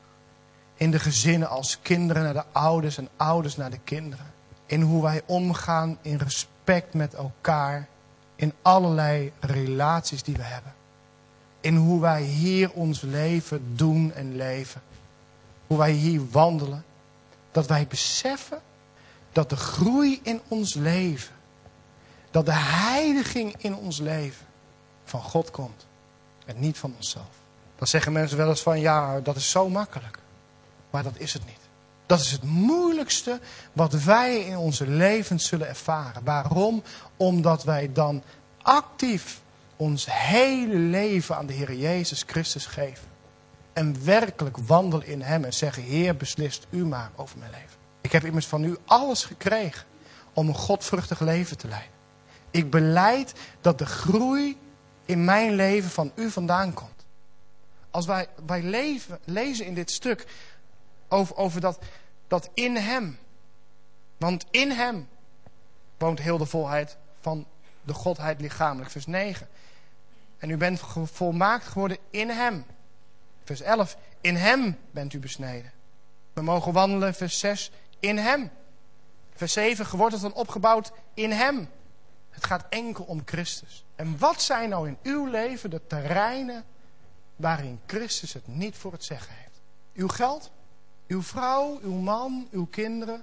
In de gezinnen als kinderen naar de ouders en ouders naar de kinderen. In hoe wij omgaan in respect met elkaar. In allerlei relaties die we hebben. In hoe wij hier ons leven doen en leven. Hoe wij hier wandelen. Dat wij beseffen dat de groei in ons leven. Dat de heiliging in ons leven van God komt. En niet van onszelf. Dan zeggen mensen wel eens van ja, dat is zo makkelijk. Maar dat is het niet. Dat is het moeilijkste wat wij in onze levens zullen ervaren. Waarom? Omdat wij dan actief ons hele leven aan de Heer Jezus Christus geven. En werkelijk wandelen in Hem en zeggen, Heer, beslist u maar over mijn leven. Ik heb immers van u alles gekregen om een godvruchtig leven te leiden. Ik belijd dat de groei in mijn leven van u vandaan komt. Als wij, wij leven, lezen in dit stuk over, over dat, dat in Hem. Want in Hem woont heel de volheid van de Godheid lichamelijk. Vers negen. En u bent volmaakt geworden in Hem. Vers elf. In Hem bent u besneden. We mogen wandelen. Vers zes. In Hem. Vers zeven. Geworteld en opgebouwd in Hem. Het gaat enkel om Christus. En wat zijn nou in uw leven de terreinen waarin Christus het niet voor het zeggen heeft? Uw geld, uw vrouw, uw man, uw kinderen,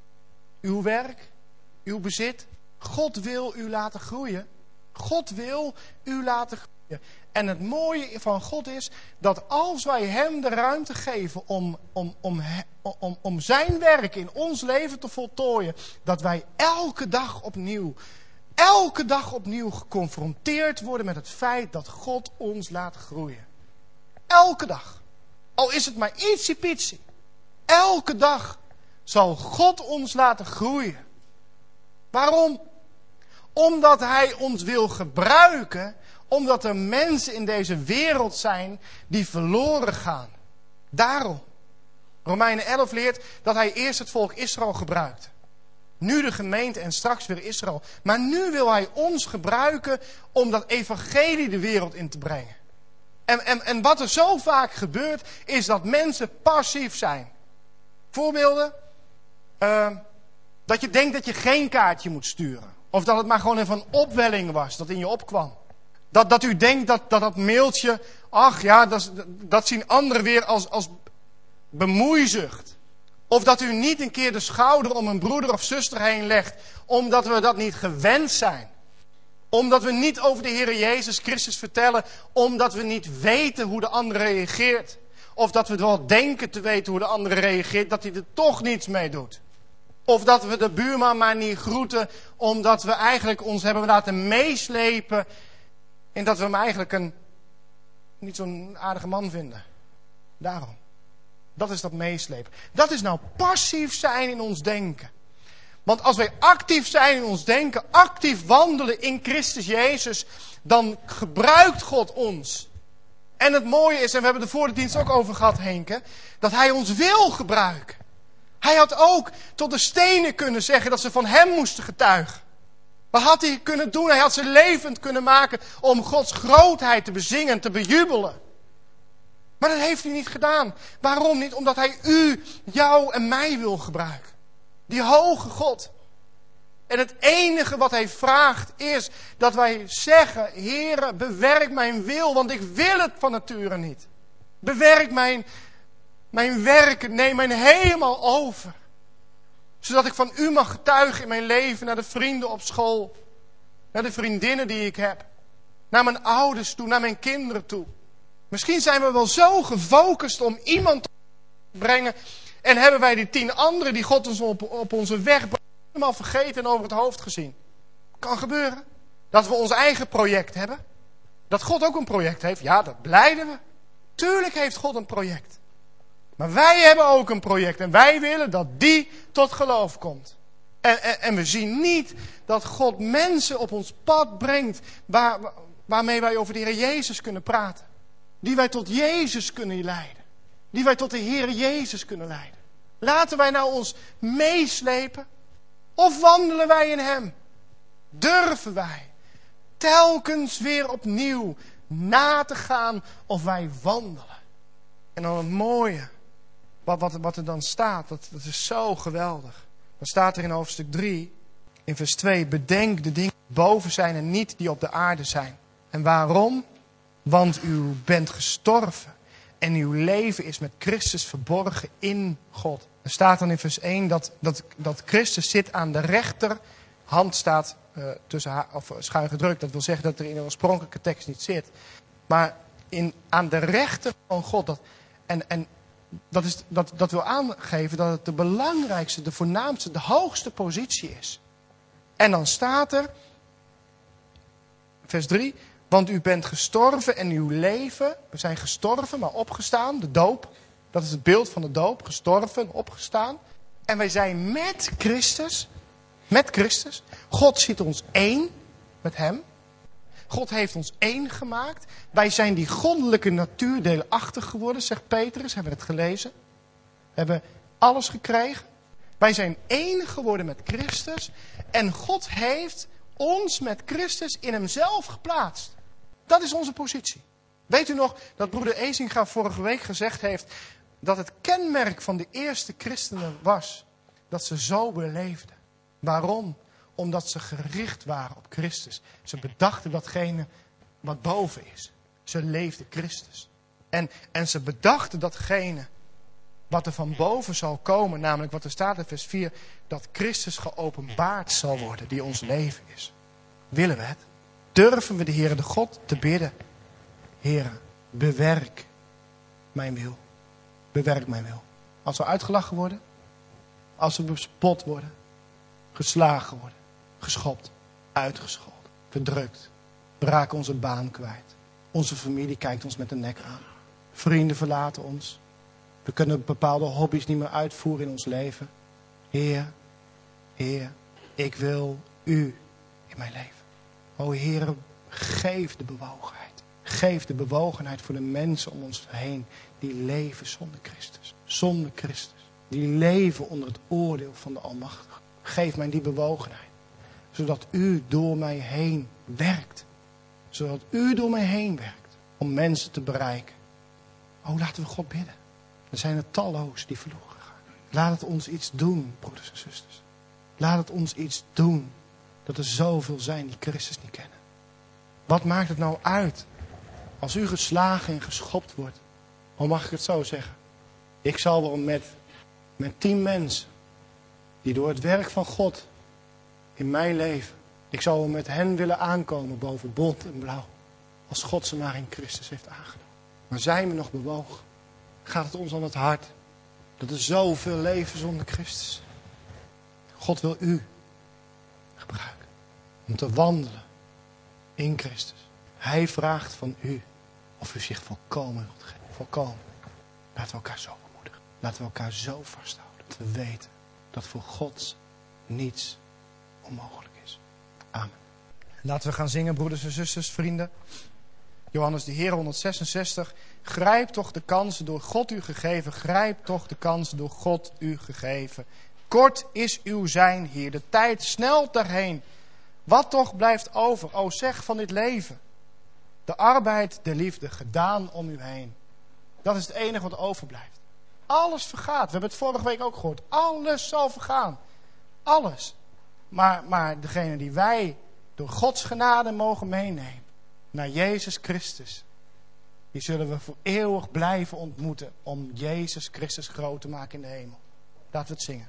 uw werk, uw bezit. God wil u laten groeien. God wil u laten groeien. En het mooie van God is dat als wij Hem de ruimte geven om, om, om, om, om zijn werk in ons leven te voltooien, dat wij elke dag opnieuw, elke dag opnieuw geconfronteerd worden met het feit dat God ons laat groeien. Elke dag. Al is het maar ietsiepietsie. Elke dag zal God ons laten groeien. Waarom? Omdat Hij ons wil gebruiken. Omdat er mensen in deze wereld zijn die verloren gaan. Daarom. Romeinen elf leert dat Hij eerst het volk Israël gebruikt. Nu de gemeente en straks weer Israël. Maar nu wil Hij ons gebruiken om dat evangelie de wereld in te brengen. En, en, en wat er zo vaak gebeurt is dat mensen passief zijn. Voorbeelden. Uh, dat je denkt dat je geen kaartje moet sturen. Of dat het maar gewoon even een opwelling was dat in je opkwam. Dat, dat u denkt dat, dat dat mailtje, ach ja, dat, dat zien anderen weer als, als bemoeizucht. Of dat u niet een keer de schouder om een broeder of zuster heen legt, omdat we dat niet gewend zijn. Omdat we niet over de Heer Jezus Christus vertellen, omdat we niet weten hoe de ander reageert. Of dat we wel denken te weten hoe de ander reageert, dat hij er toch niets mee doet. Of dat we de buurman maar niet groeten, omdat we eigenlijk ons hebben laten meeslepen en dat we hem eigenlijk een niet zo'n aardige man vinden. Daarom. Dat is dat meeslepen. Dat is nou passief zijn in ons denken. Want als wij actief zijn in ons denken, actief wandelen in Christus Jezus, dan gebruikt God ons. En het mooie is, en we hebben er voor de dienst ook over gehad, Henke, dat Hij ons wil gebruiken. Hij had ook tot de stenen kunnen zeggen dat ze van Hem moesten getuigen. Wat had Hij kunnen doen? Hij had ze levend kunnen maken om Gods grootheid te bezingen en te bejubelen. Maar dat heeft Hij niet gedaan. Waarom niet? Omdat Hij u, jou en mij wil gebruiken. Die hoge God. En het enige wat Hij vraagt is dat wij zeggen, Heere, bewerk mijn wil, want ik wil het van nature niet. Bewerk mijn, mijn werken, neem mijn helemaal over. Zodat ik van u mag getuigen in mijn leven, naar de vrienden op school, naar de vriendinnen die ik heb, naar mijn ouders toe, naar mijn kinderen toe. Misschien zijn we wel zo gefocust om iemand te brengen en hebben wij die tien anderen die God ons op, op onze weg brengt helemaal vergeten en over het hoofd gezien. Kan gebeuren. Dat we ons eigen project hebben. Dat God ook een project heeft. Ja, dat blijden we. Tuurlijk heeft God een project. Maar wij hebben ook een project. En wij willen dat die tot geloof komt. En, en, en we zien niet dat God mensen op ons pad brengt. Waar, waarmee wij over de Heer Jezus kunnen praten. Die wij tot Jezus kunnen leiden. Die wij tot de Heer Jezus kunnen leiden. Laten wij nou ons meeslepen. Of wandelen wij in Hem? Durven wij telkens weer opnieuw na te gaan of wij wandelen? En dan het mooie, wat, wat, wat er dan staat, dat, dat is zo geweldig. Dan staat er in hoofdstuk drie, in vers twee, bedenk de dingen die boven zijn en niet die op de aarde zijn. En waarom? Want u bent gestorven en uw leven is met Christus verborgen in God. Er staat dan in vers één dat, dat, dat Christus zit aan de rechterhand staat, uh, tussen ha- of schuin gedrukt. Dat wil zeggen dat er in de oorspronkelijke tekst niet zit. Maar in, aan de rechter van God. Dat, en en dat, is, dat, dat wil aangeven dat het de belangrijkste, de voornaamste, de hoogste positie is. En dan staat er, vers drie... Want u bent gestorven en uw leven, we zijn gestorven, maar opgestaan, de doop. Dat is het beeld van de doop, gestorven, opgestaan. En wij zijn met Christus, met Christus. God ziet ons één met Hem. God heeft ons één gemaakt. Wij zijn die goddelijke natuur deelachtig geworden, zegt Petrus, hebben we het gelezen. We hebben alles gekregen. Wij zijn één geworden met Christus. En God heeft ons met Christus in Hemzelf geplaatst. Dat is onze positie. Weet u nog dat broeder Ezinga vorige week gezegd heeft dat het kenmerk van de eerste christenen was dat ze zo beleefden. Waarom? Omdat ze gericht waren op Christus. Ze bedachten datgene wat boven is. Ze leefden Christus. En, en ze bedachten datgene wat er van boven zal komen, namelijk wat er staat in vers vier, dat Christus geopenbaard zal worden, die ons leven is. Willen we het? Durven we de Heere de God te bidden? Heere, bewerk mijn wil. Bewerk mijn wil. Als we uitgelachen worden, als we bespot worden, geslagen worden, geschopt, uitgescholden, verdrukt, we raken onze baan kwijt. Onze familie kijkt ons met de nek aan. Vrienden verlaten ons. We kunnen bepaalde hobby's niet meer uitvoeren in ons leven. Heer, Heer, ik wil U in mijn leven. O Heer, geef de bewogenheid. Geef de bewogenheid voor de mensen om ons heen die leven zonder Christus. Zonder Christus. Die leven onder het oordeel van de Almachtige. Geef mij die bewogenheid. Zodat U door mij heen werkt. Zodat U door mij heen werkt. Om mensen te bereiken. O, laten we God bidden. Er zijn er talloos die verloren gaan. Laat het ons iets doen, broeders en zusters. Laat het ons iets doen. Dat er zoveel zijn die Christus niet kennen. Wat maakt het nou uit? Als u geslagen en geschopt wordt. Hoe mag ik het zo zeggen? Ik zal wel met, met tien mensen. Die door het werk van God. In mijn leven. Ik zal wel met hen willen aankomen boven bont en blauw. Als God ze maar in Christus heeft aangenomen. Maar zijn we nog bewogen? Gaat het ons aan het hart? Dat er zoveel leven zonder Christus. God wil u gebruiken. Om te wandelen in Christus. Hij vraagt van u of u zich volkomen wilt geven. Volkomen. Laten we elkaar zo bemoedigen. Laten we elkaar zo vasthouden. Dat we weten dat voor God niets onmogelijk is. Amen. Laten we gaan zingen, broeders en zusters, vrienden. Johannes de Heer honderdzesenzestig. Grijp toch de kansen door God u gegeven. Grijp toch de kansen door God u gegeven. Kort is uw zijn hier. De tijd snelt daarheen. Wat toch blijft over? O zeg van dit leven. De arbeid, de liefde, gedaan om u heen. Dat is het enige wat overblijft. Alles vergaat. We hebben het vorige week ook gehoord. Alles zal vergaan. Alles. Maar, maar degene die wij door Gods genade mogen meenemen. Naar Jezus Christus. Die zullen we voor eeuwig blijven ontmoeten. Om Jezus Christus groot te maken in de hemel. Laten we het zingen.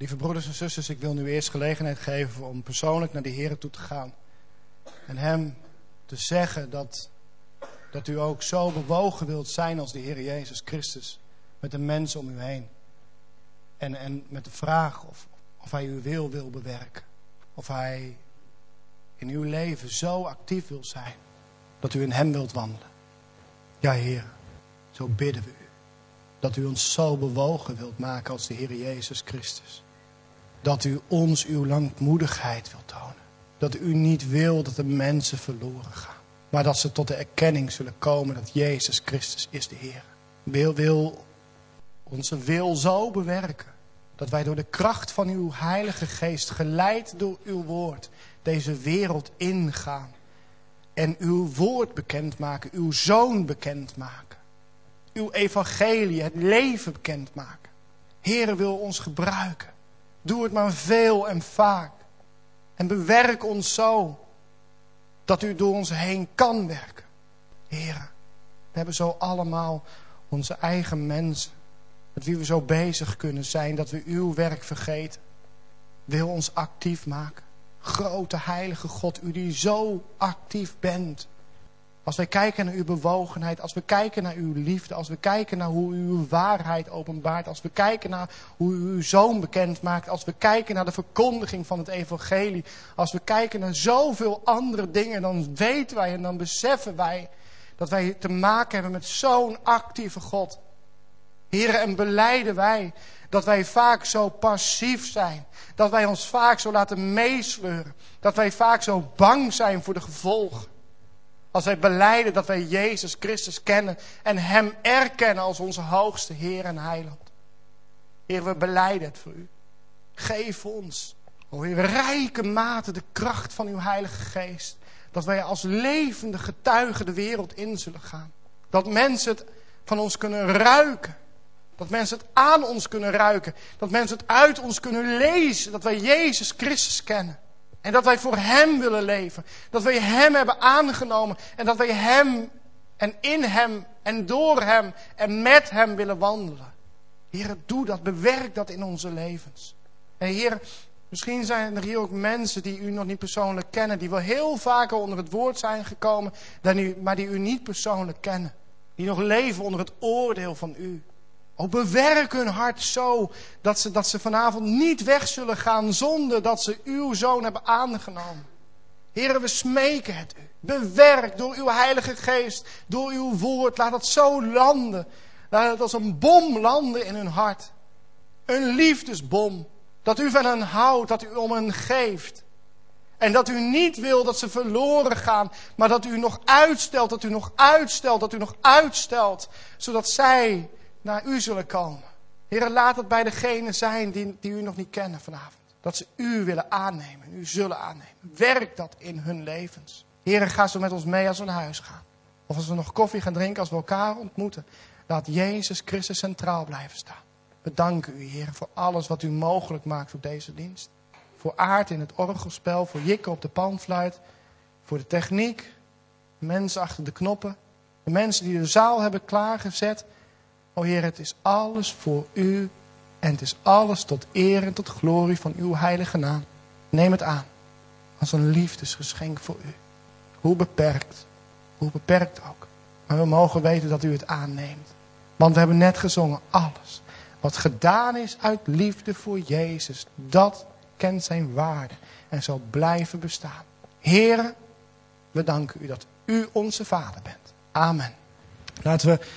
Lieve broeders en zusters, ik wil nu eerst gelegenheid geven om persoonlijk naar de Heer toe te gaan. En hem te zeggen dat, dat u ook zo bewogen wilt zijn als de Heer Jezus Christus. Met de mensen om u heen. En, en met de vraag of, of hij uw wil wil bewerken. Of hij in uw leven zo actief wil zijn. Dat u in hem wilt wandelen. Ja, Heer, zo bidden we u. Dat u ons zo bewogen wilt maken als de Heer Jezus Christus. Dat u ons uw langmoedigheid wilt tonen. Dat u niet wil dat de mensen verloren gaan. Maar dat ze tot de erkenning zullen komen dat Jezus Christus is de Heer. Wil, wil onze wil zo bewerken. Dat wij door de kracht van uw Heilige Geest, geleid door uw woord, deze wereld ingaan. En uw woord bekendmaken, uw zoon bekendmaken. Uw evangelie, het leven bekendmaken. Heere, wil ons gebruiken. Doe het maar veel en vaak. En bewerk ons zo dat u door ons heen kan werken. Heere, we hebben zo allemaal onze eigen mensen. Met wie we zo bezig kunnen zijn dat we uw werk vergeten. Wil ons actief maken. Grote heilige God, u die zo actief bent. Als wij kijken naar uw bewogenheid, als we kijken naar uw liefde, als we kijken naar hoe u uw waarheid openbaart, als we kijken naar hoe u uw zoon bekend maakt, als we kijken naar de verkondiging van het evangelie, als we kijken naar zoveel andere dingen, dan weten wij en dan beseffen wij dat wij te maken hebben met zo'n actieve God. Heren, en belijden wij dat wij vaak zo passief zijn. Dat wij ons vaak zo laten meesleuren. Dat wij vaak zo bang zijn voor de gevolgen. Als wij belijden dat wij Jezus Christus kennen en hem erkennen als onze hoogste Heer en Heiland. Heer, we belijden het voor u. Geef ons, o Heer, rijke mate de kracht van uw Heilige Geest. Dat wij als levende getuigen de wereld in zullen gaan. Dat mensen het van ons kunnen ruiken. Dat mensen het aan ons kunnen ruiken. Dat mensen het uit ons kunnen lezen. Dat wij Jezus Christus kennen. En dat wij voor hem willen leven. Dat wij hem hebben aangenomen. En dat wij hem en in hem en door hem en met hem willen wandelen. Heer, doe dat. Bewerk dat in onze levens. En Heer, misschien zijn er hier ook mensen die u nog niet persoonlijk kennen. Die wel heel vaker onder het woord zijn gekomen. Maar die u niet persoonlijk kennen. Die nog leven onder het oordeel van u. O, bewerk hun hart zo dat ze, dat ze vanavond niet weg zullen gaan zonder dat ze uw zoon hebben aangenomen. Heren, we smeken het u. Bewerk door uw Heilige Geest, door uw woord. Laat het zo landen. Laat het als een bom landen in hun hart. Een liefdesbom. Dat u van hen houdt, dat u om hen geeft. En dat u niet wil dat ze verloren gaan, maar dat u nog uitstelt, dat u nog uitstelt, dat u nog uitstelt. Zodat zij naar u zullen komen. Heere, laat het bij degenen zijn die, die u nog niet kennen vanavond. Dat ze u willen aannemen, u zullen aannemen. Werk dat in hun levens. Heere, ga zo met ons mee als we naar huis gaan. Of als we nog koffie gaan drinken, als we elkaar ontmoeten. Laat Jezus Christus centraal blijven staan. We danken u, Heere, voor alles wat u mogelijk maakt op deze dienst. Voor Aart in het orgelspel, voor Jikke op de panfluit. Voor de techniek, de mensen achter de knoppen. De mensen die de zaal hebben klaargezet. O Heer, het is alles voor u en het is alles tot eer en tot glorie van uw heilige naam. Neem het aan als een liefdesgeschenk voor u. Hoe beperkt, hoe beperkt ook. Maar we mogen weten dat u het aanneemt. Want we hebben net gezongen, alles wat gedaan is uit liefde voor Jezus, dat kent zijn waarde en zal blijven bestaan. Heere, we danken u dat u onze Vader bent. Amen. Laten we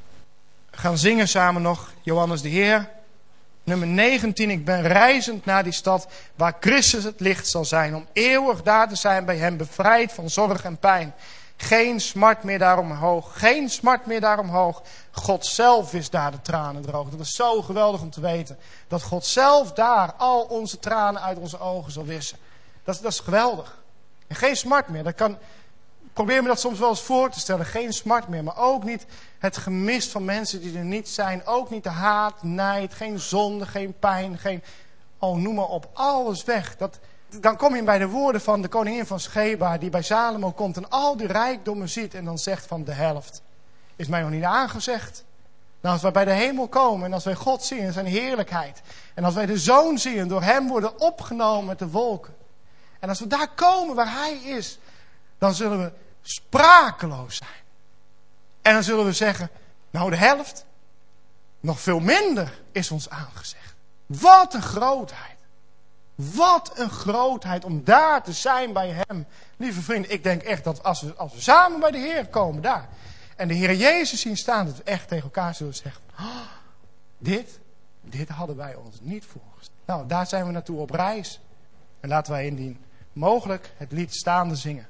gaan zingen samen nog, Johannes de Heer. Nummer negentien, ik ben reizend naar die stad waar Christus het licht zal zijn. Om eeuwig daar te zijn bij hem, bevrijd van zorg en pijn. Geen smart meer daar omhoog, geen smart meer daar omhoog. God zelf is daar de tranen droog. Dat is zo geweldig om te weten. Dat God zelf daar al onze tranen uit onze ogen zal wissen. Dat, dat is geweldig. En geen smart meer, dat kan... Probeer me dat soms wel eens voor te stellen. Geen smart meer, maar ook niet het gemis van mensen die er niet zijn. Ook niet de haat, nijd, geen zonde, geen pijn, geen... Oh, noem maar op, alles weg. Dat, dan kom je bij de woorden van de koningin van Sheba die bij Salomo komt en al die rijkdommen ziet en dan zegt van de helft is mij nog niet aangezegd. Nou, als wij bij de hemel komen en als wij God zien in zijn heerlijkheid. En als wij de Zoon zien en door hem worden opgenomen met de wolken. En als we daar komen waar hij is, dan zullen we sprakeloos zijn. En dan zullen we zeggen, nou de helft, nog veel minder is ons aangezegd. Wat een grootheid. Wat een grootheid om daar te zijn bij hem. Lieve vrienden, ik denk echt dat als we, als we samen bij de Heer komen daar. En de Heer Jezus zien staan, dat we echt tegen elkaar zullen zeggen. Oh, dit, dit hadden wij ons niet voorgesteld. Nou, daar zijn we naartoe op reis. En laten wij indien mogelijk het lied staande zingen.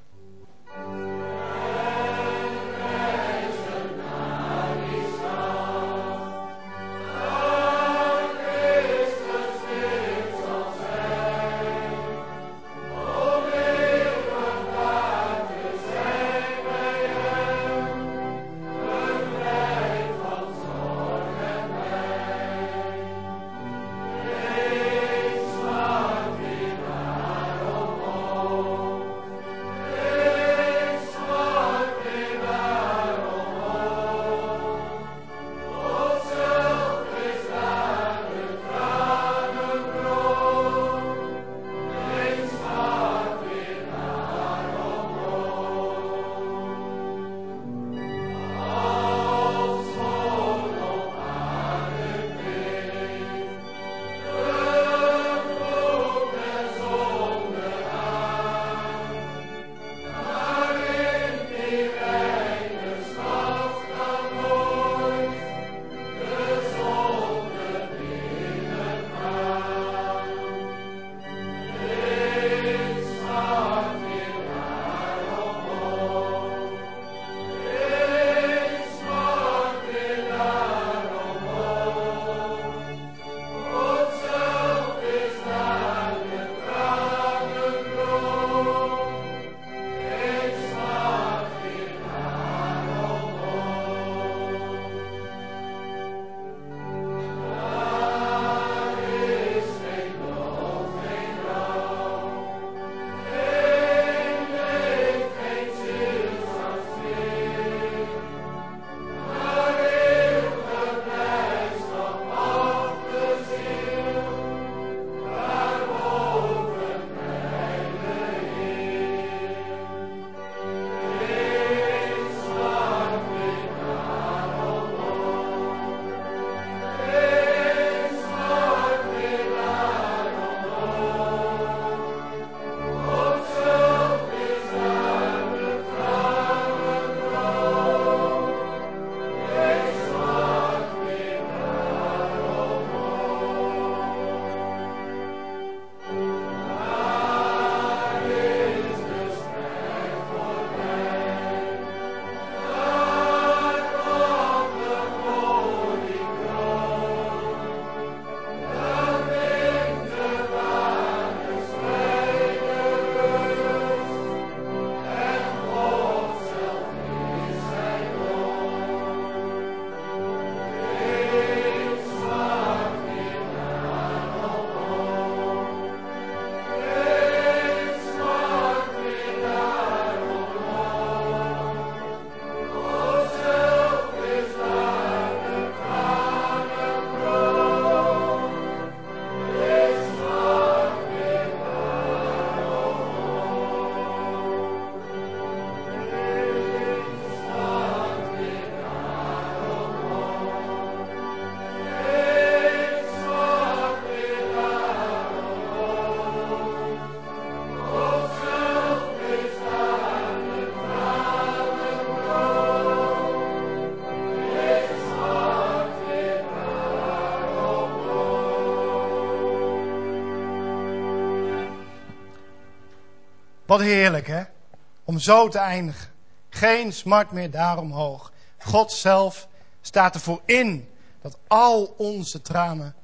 Wat heerlijk, hè? Om zo te eindigen. Geen smart meer daaromhoog. God zelf staat ervoor in dat al onze tranen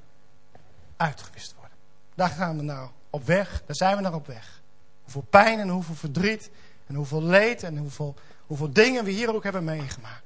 uitgewist worden. Daar gaan we nou op weg. Daar zijn we naar op weg. Hoeveel pijn en hoeveel verdriet en hoeveel leed en hoeveel, hoeveel dingen we hier ook hebben meegemaakt.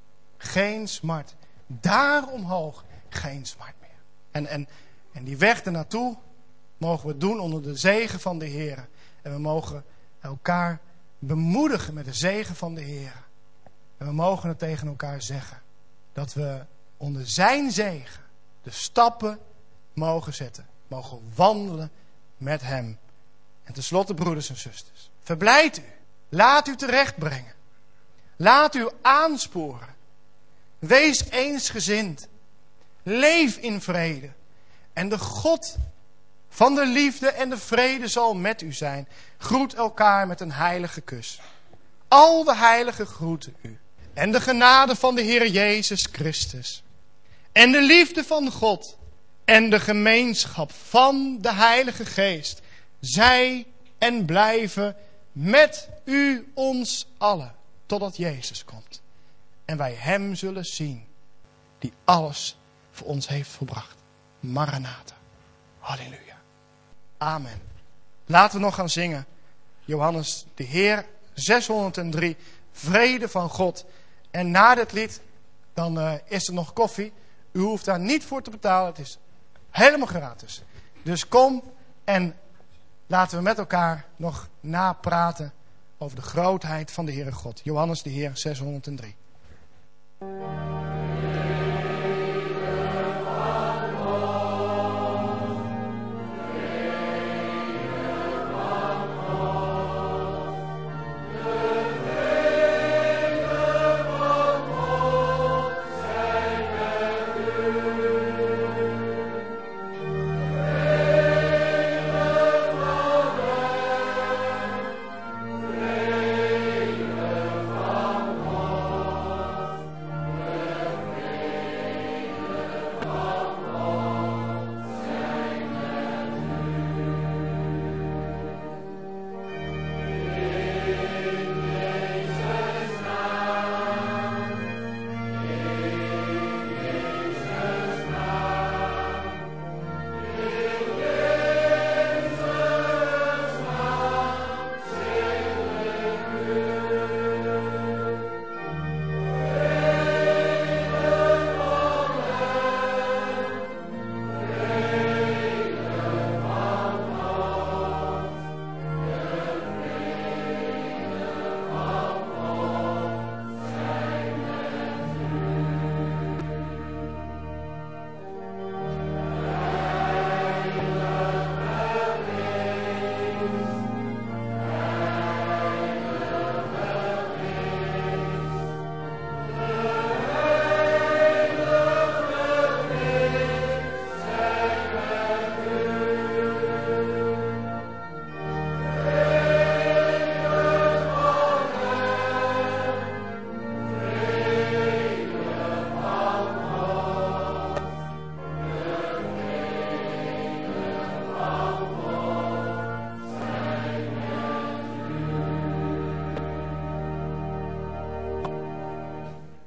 Geen smart. Daaromhoog geen smart meer. En, en, en die weg ernaartoe mogen we doen onder de zegen van de Heer. En we mogen elkaar bemoedigen met de zegen van de Heer. En we mogen het tegen elkaar zeggen. Dat we onder zijn zegen de stappen mogen zetten. Mogen wandelen met hem. En tenslotte, broeders en zusters, verblijd u. Laat u terechtbrengen. Laat u aansporen. Wees eensgezind. Leef in vrede. En de God van de liefde en de vrede zal met u zijn. Groet elkaar met een heilige kus. Al de heiligen groeten u. En de genade van de Heer Jezus Christus. En de liefde van God. En de gemeenschap van de Heilige Geest. Zij en blijven met u ons allen. Totdat Jezus komt. En wij hem zullen zien. Die alles voor ons heeft volbracht. Maranatha. Halleluja. Amen. Laten we nog gaan zingen. Johannes de Heer, zeshonderddrie. Vrede van God. En na dit lied, dan uh, is er nog koffie. U hoeft daar niet voor te betalen. Het is helemaal gratis. Dus kom en laten we met elkaar nog napraten over de grootheid van de Heere God. Johannes de Heer, zeshonderddrie.